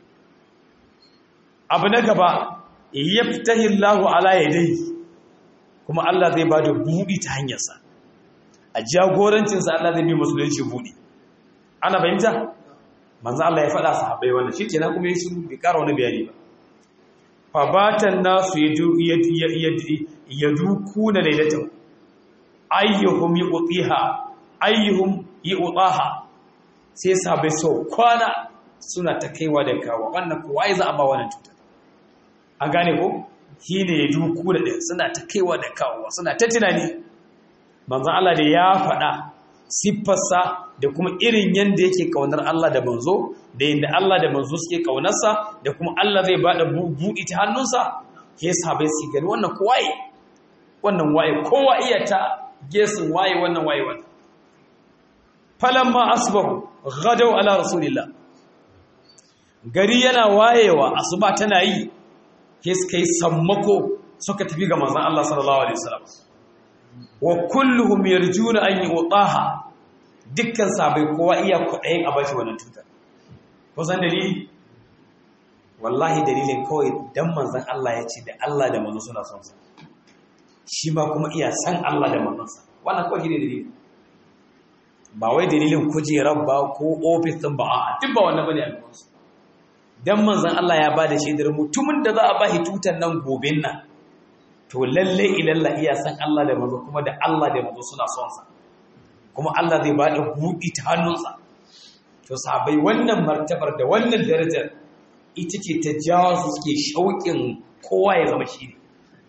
abu na gaba yaftahi Allahu ala yadayhi kuma Allah zai bada buɗi ta hanyarsa a jagorancin sa Allah zai bi musulunci buɗi ana fahimta manzo Allah ya faɗa sahabbai wannan shikenan kuma yayi shiru bai ƙara wani bayani ba fa batan nasu yadu yadukuna laylatan ayyuhum yuqiha ayyuhum yuqaha sai sahabbai so kwana suna ta kaiwa da kawo wannan kowa ai za a ba wannan tuta an gane ko shine ya duku da ɗin suna ta kaiwa da kawowa suna ta tunani manzon Allah da ya faɗa siffarsa da kuma irin yanda yake kaunar Allah da manzo da yanda Allah da manzo suke kaunarsa da kuma Allah zai bada buɗi ta hannunsa ke sabai su gani wannan kowaye wannan waye kowa iya ta gesin waye wannan waye wannan falamma asbahu ghadaw ala rasulillah gari yana wayewa asuba tana yi ke suka yi sammako suka tafi ga manzon Allah sallallahu alaihi wasallam wa kulluhum yarjuna an yu'taha dukkan sabai kowa iya kudayin a bashi wannan tutar ko san dalili wallahi dalilin kawai dan manzon Allah ya ce da Allah da manzon suna son sa shi ma kuma iya san Allah da manzon sa wannan kawai ne dalili ba wai dalilin kujerar ba ko ofis din ba a duk ba wannan bane a gabansu dan manzon Allah ya bada shaidar mutumin da za a ba tutan nan goben nan to lalle ilalla iya san Allah da manzo kuma da Allah da manzo suna son sa kuma Allah zai bada buɗi ta hannunsa to sahabbai wannan martabar da wannan darajar ita ce ta jawo su suke shauƙin kowa ya zama shi ne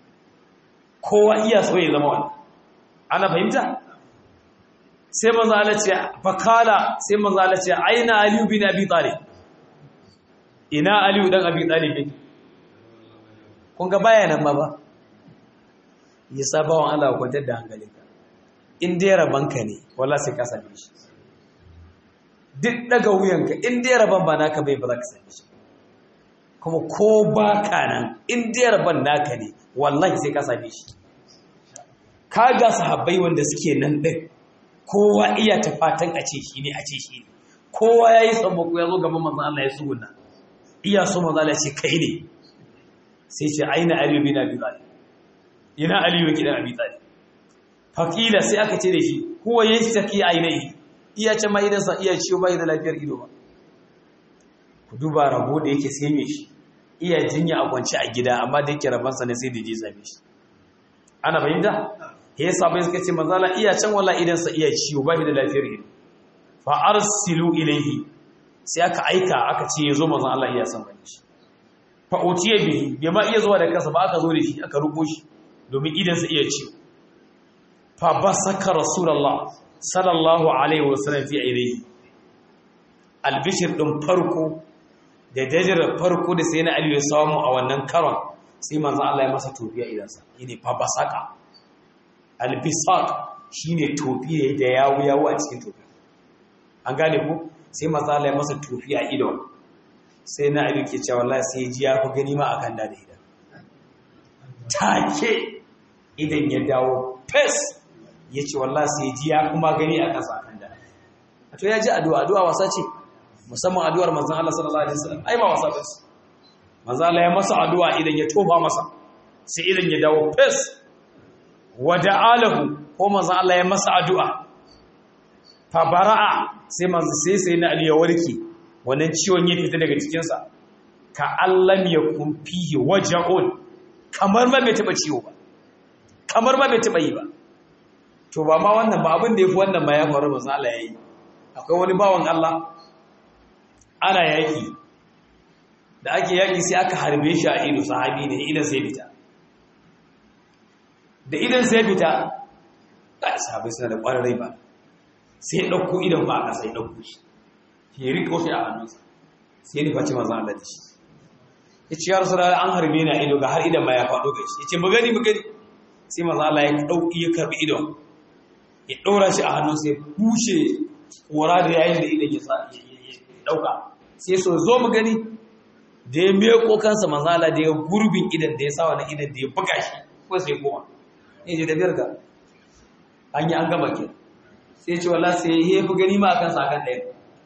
kowa iya so ya zama wani ana fahimta sai manzo Allah ce fakala sai manzo Allah ce aina Ali bin Abi Talib ina Ali dan Abi Talib ne kun ga bayanan ma ba ya sabawan Allah kwantar da hankalinka in dai rabanka ne wallahi sai ka same shi duk daga wuyanka in dai raban ba naka bai ba za ka same shi kuma ko ba ka nan in dai raban naka ne wallahi sai ka same shi kaga sahabbai wanda suke nan din kowa iya ta fatan a ce shi ne a ce shi ne kowa yayi sammako ya zo gaban manzon Allah ya tsuguna iya so manzon Allah ya ce kai ne sai ce aina Ali bin Abi Talib ina Ali bin Abi Talib fakila sai aka ce da shi huwa yashtaki ainihi iya ce mai idan sa iya ciwo bai da lafiyar ido ba ku duba rabo da yake sai me shi iya jinya a kwance a gida amma da yake rabansa ne sai da je zabe shi ana bayyana he sabai suka ce manzala iya can walla idan sa iya ciwo bai da lafiyar ido fa arsilu ilayhi sai aka aika aka ce yazo manzon Allah iya san bane shi fa utiye bihi bai ma iya zuwa da kansa ba aka zo da shi aka ruko shi domin idan sa iya ciwo fa basaka rasulullah sallallahu alaihi wasallam fi ainihi albishir din farko da dajirar farko da sai na Ali ya samu a wannan karon sai manzo Allah ya masa tofiya idan sa shine fa basaka albisaq shine tofiya da yawo yawo a cikin tofiya an gane ku sai manzo Allah ya masa tofiya idon sai na Ali ke cewa wallahi sai ji ya fi gani ma akan da da idan take idan ya dawo fes yace wallahi sai ji ya kuma gani akan sa akan da to ya ji addu'a addu'a wasa ce musamman addu'ar manzon Allah sallallahu alaihi wasallam ai ba wasa ba ce manzon Allah ya masa addu'a idan ya tofa masa sai idan ya dawo fes wada'alahu ko manzon Allah ya masa addu'a fa bara'a sai manzon sai sai na Ali ya warke wannan ciwon ya fita daga cikin sa ka allam yakun fihi waja'un kamar ma bai taba ciwo ba kamar ma bai taba yi ba to ba ma wannan ba abin da yafi wannan ma ya faru manzon Allah yayi akwai wani bawan Allah ana yaƙi da ake yaƙi sai aka harbe shi a ido sahabi ne idan sai fita da idan sai fita ga sahabai suna da ƙwararrai ba sai ya ɗauko idan ba a ƙasa ya ɗauko shi ya riƙo shi a hannunsa sai ya nufaci manzan Allah da shi ya ce ya rasu da an harbe na ido ga har idan ma ya faɗo ga shi ya ce magani magani sai manzan Allah ya ɗauki ya karɓi idon ya ɗora shi a hannunsa ya bushe ƙora da yayin da idan ya ɗauka sai so zo mu gani da ya meko kansa manzala da ya gurbin idan da ya sa wani idan da ya buga shi ko sai koma ya je da birga an yi an gama ke sai ce wala sai ya fi gani ma a kansa akan ɗaya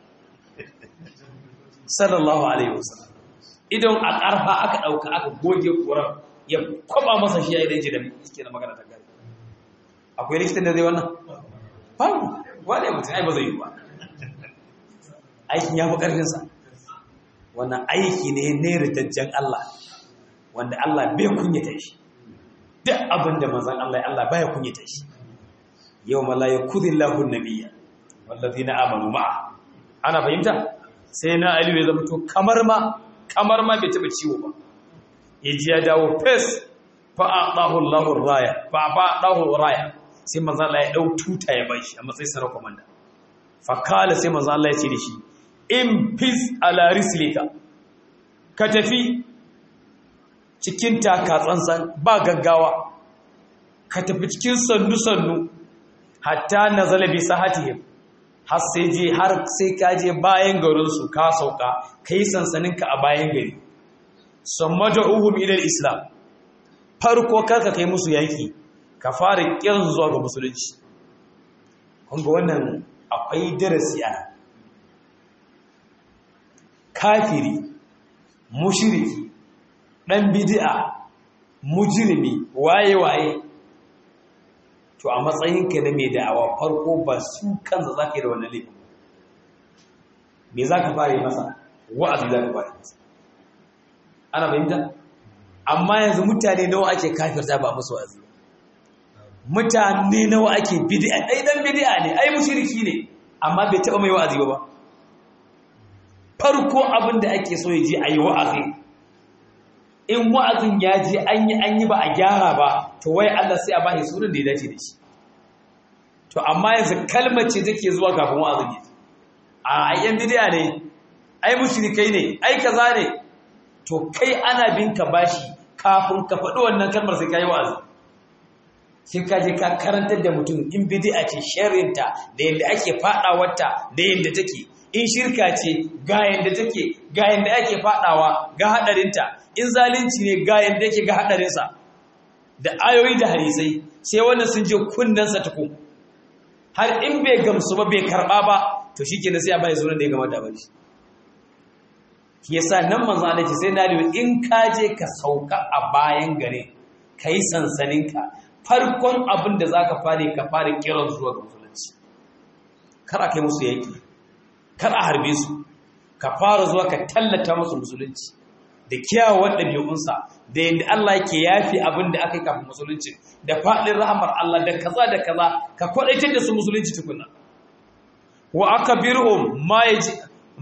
sallallahu alaihi wasallam idan a ƙarfa aka ɗauka aka goge ƙoran ya kwaba masa shi ya idan ji da ke na magana ta gari akwai likitan da zai wannan babu wane mutum ai ba zai yi ba aikin ya fi ƙarfinsa wannan aiki ne ne ritajjen Allah wanda Allah bai kunyata shi duk abin da manzan Allah Allah baya kunyata shi yau ma la yakudillahu nabiyya wallazina amanu ma'a ana fahimta sai na Ali ya zama to kamar ma kamar ma bai taba ciwo ba yaji ya dawo fes fa aqahu Allahu raya fa ba dahu raya sai manzan Allah ya dau tuta ya bai shi a matsayin sarar komanda fa kala sai manzan Allah ya ce da shi in fis ala rislika ka tafi cikin taka tsantsan ba gaggawa ka tafi cikin sannu-sannu hatta nazala bi sahatihim har sai je har sai ka je bayan garinsu ka sauka kai sansaninka a bayan gari sammada'uhum ila islam farko karka kai musu yaki ka fara kiran zuwa ga musulunci kun ga wannan akwai darasi a kafiri mushriki dan bid'a mujrimi waye waye to a matsayinka na mai da'awa farko ba su kansa za ka yi da wannan laifin me za ka fara yi masa wa'azi za ka fara yi masa ana fahimta amma yanzu mutane nawa ake kafirta ba musu wa'azi mutane nawa ake bid'a ai dan bid'a ne ai mushriki ne amma bai taba mai wa'azi ba farko abin da ake so ya je ayi wa'azi in wa'azin ya je an yi an yi ba a gyara ba to wai Allah sai a bashi sunan da ya dace da shi to amma yanzu kalmar ce take zuwa kafin wa'azin ya a ayyan bid'a ne ai mushrikai ne ai kaza ne to kai ana bin ka bashi kafin ka faɗi wannan kalmar sai kai wa'azi sai ka je ka karantar da mutum in bid'a ce sharrinta da yanda ake fadawarta da yanda take in shirka ce ga yanda take ga yanda ake fadawa ga hadarinta in zalunci ne ga yanda yake ga hadarinsa da ayoyi da hadisai sai wannan sun je kunnansa tukun har in bai gamsu ba bai karba ba to shikenan sai a bai sunan da ya gamata ba shi yasa nan manzo Allah ce sai na liyu in ka je ka sauka a bayan gare kai sansaninka farkon abin da zaka fare ka fare kiran zuwa ga musulunci kar a kai musu yaki kar a harbe su ka fara zuwa ka tallata musu musulunci da kiyawan dabi'unsa da yanda Allah yake yafi abin da aka yi kafin musulunci da fadin rahmar Allah da kaza da kaza ka kwadaitar da su musulunci tukunna wa akbirhum ma yaji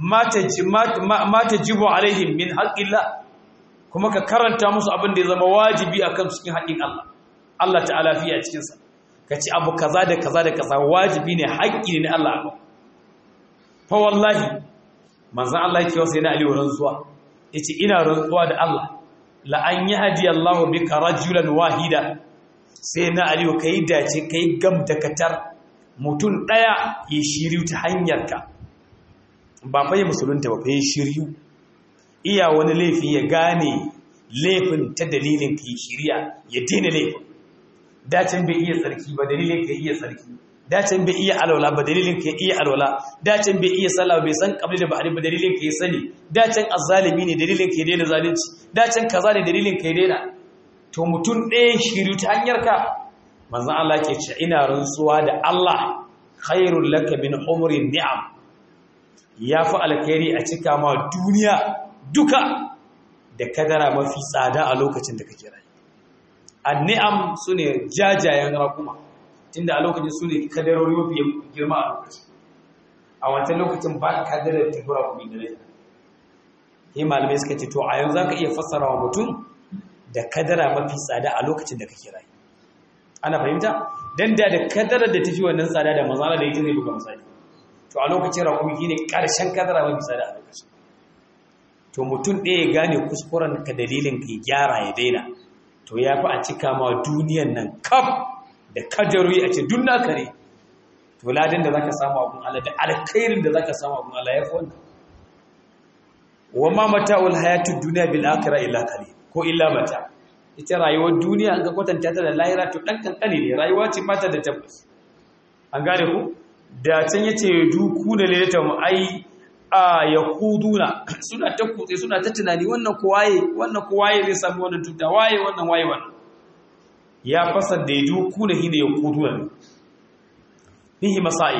mata jibo alaihim min haƙƙillah kuma ka karanta musu abin da ya zama wajibi a kan cikin haƙƙin Allah Allah ta'ala fiye a cikinsa ka ci abu kaza da kaza da kaza wajibi ne haƙƙi ne Allah a fa wallahi manzan Allah yake wasu yana aliyu rantsuwa ya ce ina rantsuwa da Allah la'an yi hadi Allah bika rajulan wahida sai na aliyu ka yi dace ka yi gam da katar mutum ɗaya ya shiri ta hanyarka ba fa yi musulunta ba fa yi shiryu iya wani laifi ya gane laifin ta dalilin ka yi shirya ya daina laifin dacin bai iya tsarki ba dalilin ka iya tsarki dacin bai iya alwala ba dalilin ka iya alwala dacin bai iya sallah bai san kabli da ba'ari ba dalilin ka ya sani dacin azzalimi ne dalilin ka ya daina zalunci dacin kaza ne dalilin ka ya daina to mutum ɗaya shiryu ta hanyar ka manzon Allah ke ce ina rantsuwa da Allah khairul laka min umrin ni'am ya fi alkhairi a cika ma duniya duka da kadara mafi tsada a lokacin da kake rayu an-ni'am sune jajayen rakuma tunda a lokacin sune kadarori mafi girma a lokacin a wancan lokacin ba kadarar tafura kuma da rai sai malamai suka ce to a yanzu zaka iya fassara wa mutum da kadara mafi tsada a lokacin da kake rayu ana fahimta dan da da kadarar da tafi wannan tsada da mazala da ita zai buga misali to a lokacin rakumi ne ƙarshen kadara mafi tsada a lokacin to mutum ɗaya ya gane kuskuren ka dalilin ka gyara ya daina to ya fi a cika ma duniyan nan kaf da kadarori a ce duk naka ne to ladin da zaka samu abun Allah da alkhairin da zaka samu abun Allah ya fi wannan wa ma mata'ul hayatid dunya bil akhirah illa qalil ko illa mata ita rayuwar duniya an ga kwatanta ta da lahira to dan kankane ne rayuwa ce mata da tabbas an gane ku da can yace duku da lalata mu ai a yakuduna suna ta kutse suna ta tunani wannan ko waye wannan ko waye zai samu wannan tuta waye wannan waye wannan ya fasar da duku da hine yakuduna fihi masai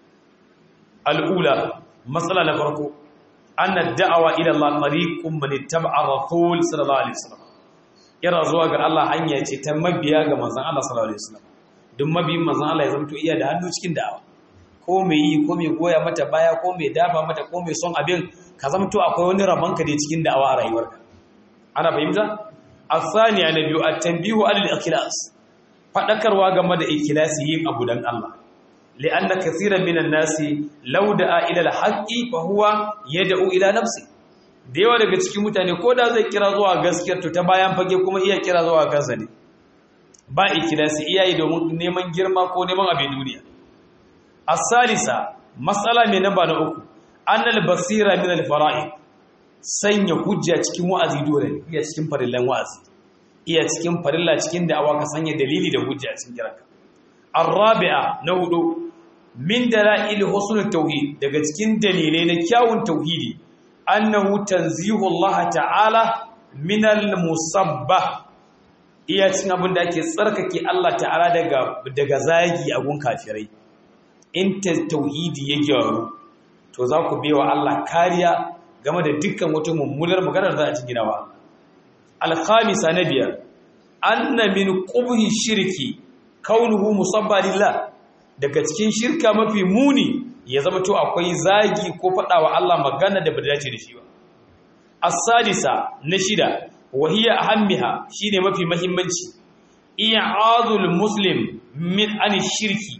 al-ula masala na farko anna da'awa ila Allah tariqun man ittaba'a rasul sallallahu alaihi wasallam kira zuwa ga Allah hanya ce ta mabiya ga manzon Allah sallallahu alaihi wasallam duk mabiyin manzon Allah ya zanto iya da hannu cikin da'awa ko mai yi ko mai goya mata baya ko mai dafa mata ko mai son abin ka zanto akwai wani rabanka da cikin da'awa a rayuwarka ana fahimta asaniya na biyu at-tanbihu al-ikhlas fadakarwa game da ikhlasi yin abu dan Allah li'anna kaseeran minan nasi law da'a ila al-haqqi fa huwa yad'u ila nafsi da yawa daga cikin mutane ko da zai kira zuwa gaskiyar to ta bayan fage kuma iya kira zuwa kansa ne ba ikhlasi iyayi domin neman girma ko neman abin duniya as-salisa mas'ala mai namba na uku annal basira min al-fara'id sanya hujja cikin wa'azi dole iya cikin farillan wa'azi iya cikin farilla cikin da'awa ka sanya dalili da hujja cikin kiranka ar-rabi'a na hudu min dalail husnul tauhid daga cikin dalilai na kyawun tauhidi annahu tanzihu Allah ta'ala min al-musabbah iya cin abin da ake tsarkake Allah ta'ala daga daga zagi a gun kafirai. In tauhidi ya gyaru to za ku bewa Allah kariya game da dukkan wata mummunar maganar za a ci ginawa. Al-khamisa na biyar anna min qubhi shirki kaunuhu musabba lillah, daga cikin shirka mafi muni ya zama to akwai zagi ko faɗawa Allah magana da bai dace da shi ba. As-sadisa na shida wa hiya ahammiha, shine mafi muhimmanci, i'adul muslim min an shirki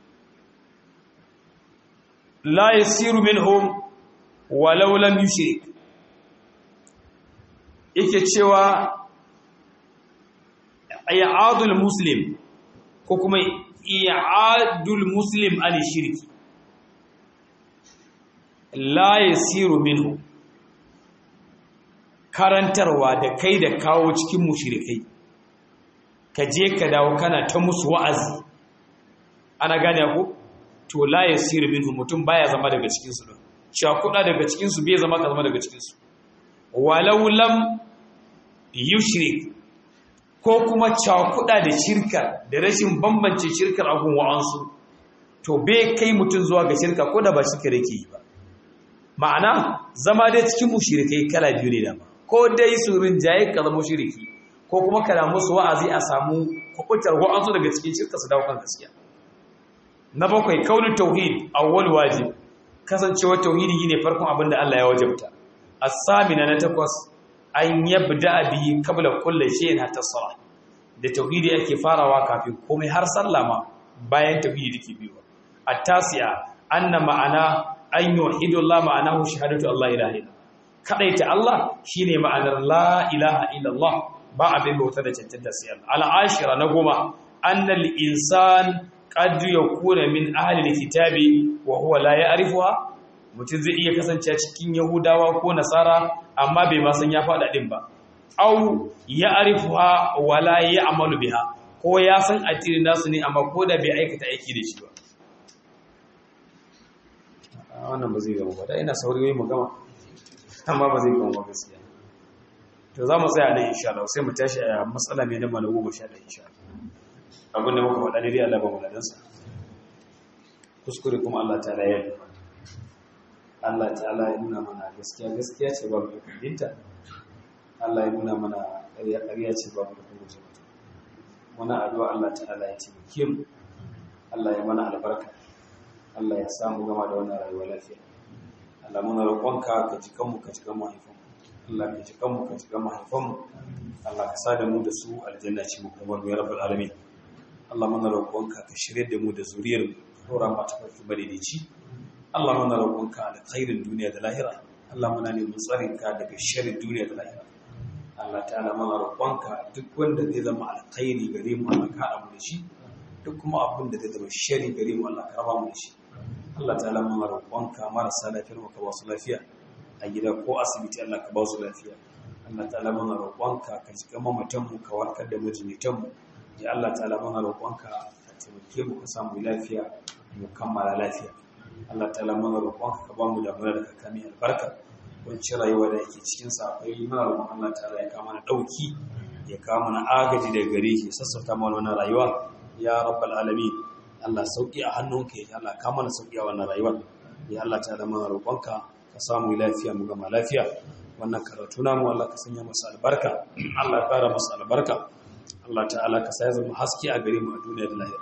la yasiru minhum walau lam yushrik. Yake cewa i'adul muslim ko kuma i'adul muslim an shirki la yasiru minhu, karantarwa da kai da kawo cikin mushrikai, ka je ka dawo kana ta musu wa'azi, ana gane ku to la yasiru minhu, mutum baya zama daga cikin su din, shakuda daga cikin su bai zama ka zama daga cikin su, walau lam yushrik, ko kuma cakuda da shirka da rashin bambance shirkar agun wa'ansu to bai kai mutum zuwa ga shirka ko da ba shirka yake yi ba. Ma'ana zama dai cikin mushrikai kala biyu ne dama, ko dai su rinjaye ka zama mushriki ko kuma kana musu wa'azi a samu kubutar wa'ansu daga cikin shirka su dawo kan gaskiya. Na bakwai kaunu tauhid awwal wajib, kasancewa tauhidi ne farkon abin da Allah ya wajabta. As-samina na takwas an yabda bihi qabla kulli shay'in hatta salah, da tauhidi ake farawa kafin komai har sallama bayan tauhidi dake biyo. At-tasi'a anna ma'ana an yuhidu Allah ma'anahu shahadatu Allah ilaha illa, kadaita Allah shine ma'anar la ilaha illa Allah, ba abin bauta da cancanta sai Allah. Al-ashira na goma annal insan qad yakuna min ahli al-kitabi wa huwa la ya'rifuha, mutum zai iya kasance cikin Yahudawa ko Nasara amma bai ma san ya faɗa din ba. Au ya'rifuha wa la ya'malu biha, ko ya san addinin nasu ne amma ko da bai aikata aiki da shi ba. Wannan ba zai gama ba, da ina sauri mu gama amma ba zai gama ba gaskiya. To za mu tsaya nan insha Allah, sai mu tashi a matsala mai da malamu goma sha ɗaya insha Allah. Abin da muka faɗa dai Allah ba mu ladansa, kuskure kuma Allah ta'ala ya yi. Allah ta'ala ya nuna mana gaskiya gaskiya ce ba mu da kudinta, Allah ya nuna mana ƙarya ƙarya ce ba mu da kudinta. Muna addu'a Allah ta'ala ya taimake mu, Allah ya mana albarka, Allah ya samu gama da wannan rayuwa lafiya. Allah muna roƙonka ka ji kanmu ka ji kan mahaifanmu, Allah ka ji kanmu ka ji kan mahaifanmu, Allah ka sa da mu da su aljanna ce mu kuma ya rabbal alamin. Allah muna roƙonka ka shirye da mu da zuriyar mu, dora mu ta farki madaidaici. Allah muna roƙonka alkhairin duniya da lahira, Allah muna neman tsarinka daga sharrin duniya da lahira. Allah ta'ala muna roƙonka duk wanda zai zama alkhairi gare mu Allah ka haɗa mu da shi, duk kuma abin da zai zama sharri gare mu Allah ka raba mu da shi. Allah ta'ala muna roƙonka marasa lafiyar mu ka ba su lafiya a gida ko asibiti, Allah ka ba su lafiya. Allah ta'ala muna roƙonka ka jika mamatan mu ka warkar da majinyatan mu. Ya Allah ta'ala muna roƙonka ka taimake mu ka samu lafiya mu kammala lafiya. Allah ta'ala muna roƙonka ka ba mu damuna da kakami albarka, wanci rayuwa da yake cikin sa akwai muna roƙon Allah ta'ala ya kawo mana dauki, ya kawo mana agaji daga gare shi, sassauta mana wannan rayuwa ya rabbal alamin. Allah sauki a hannunka, ya Allah ka mana sauki a wannan rayuwar. Ya Allah ta'ala muna roƙonka ka samu lafiya mu gama lafiya. Wannan karatu namu Allah ka sanya masa albarka, Allah ya fara masa albarka. Allah ta'ala ka sa ya zama haske a gare mu a duniya da lahira.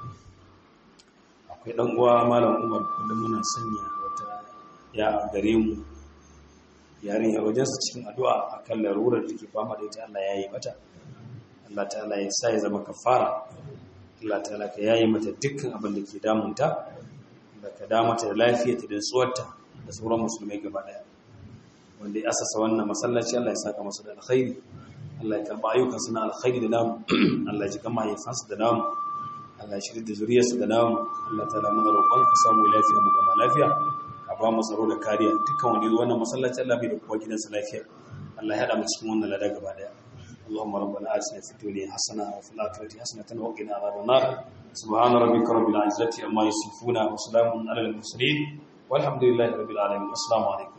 Akwai dan uwa Malam Umar, kullum muna sanya wata ya gare mu yarin ya wajen su cikin addu'a akan larurar da ke fama da ita, Allah ya yi mata. Allah ta'ala ya sa ya zama kafara. Allah ta'ala ka yayi mata dukkan abin da ke damunta, da ka damata da lafiyarta da tsuwarta da sauran musulmai gaba daya. Wanda ya asasa wannan masallaci Allah ya saka masa da alkhairi, Allah ya karba ayyukan su na alkhairi da namu, Allah ya ji kama ya fansa da namu, Allah ya shirya da zuriyarsa da namu. Allah ta'ala muna roƙon ka samu lafiya mu gama lafiya, ka ba mu tsaro da kariya dukkan wanda ya wannan masallaci, Allah bai da kowa gidansa lafiya, Allah ya hada mu cikin wannan lada gaba daya. اللهم ربنا آتنا في الدنيا حسنة وفي الآخرة حسنة وقنا عذاب النار. سبحان ربك رب العزة عما يصفون وسلام على المرسلين والحمد لله رب العالمين. السلام عليكم.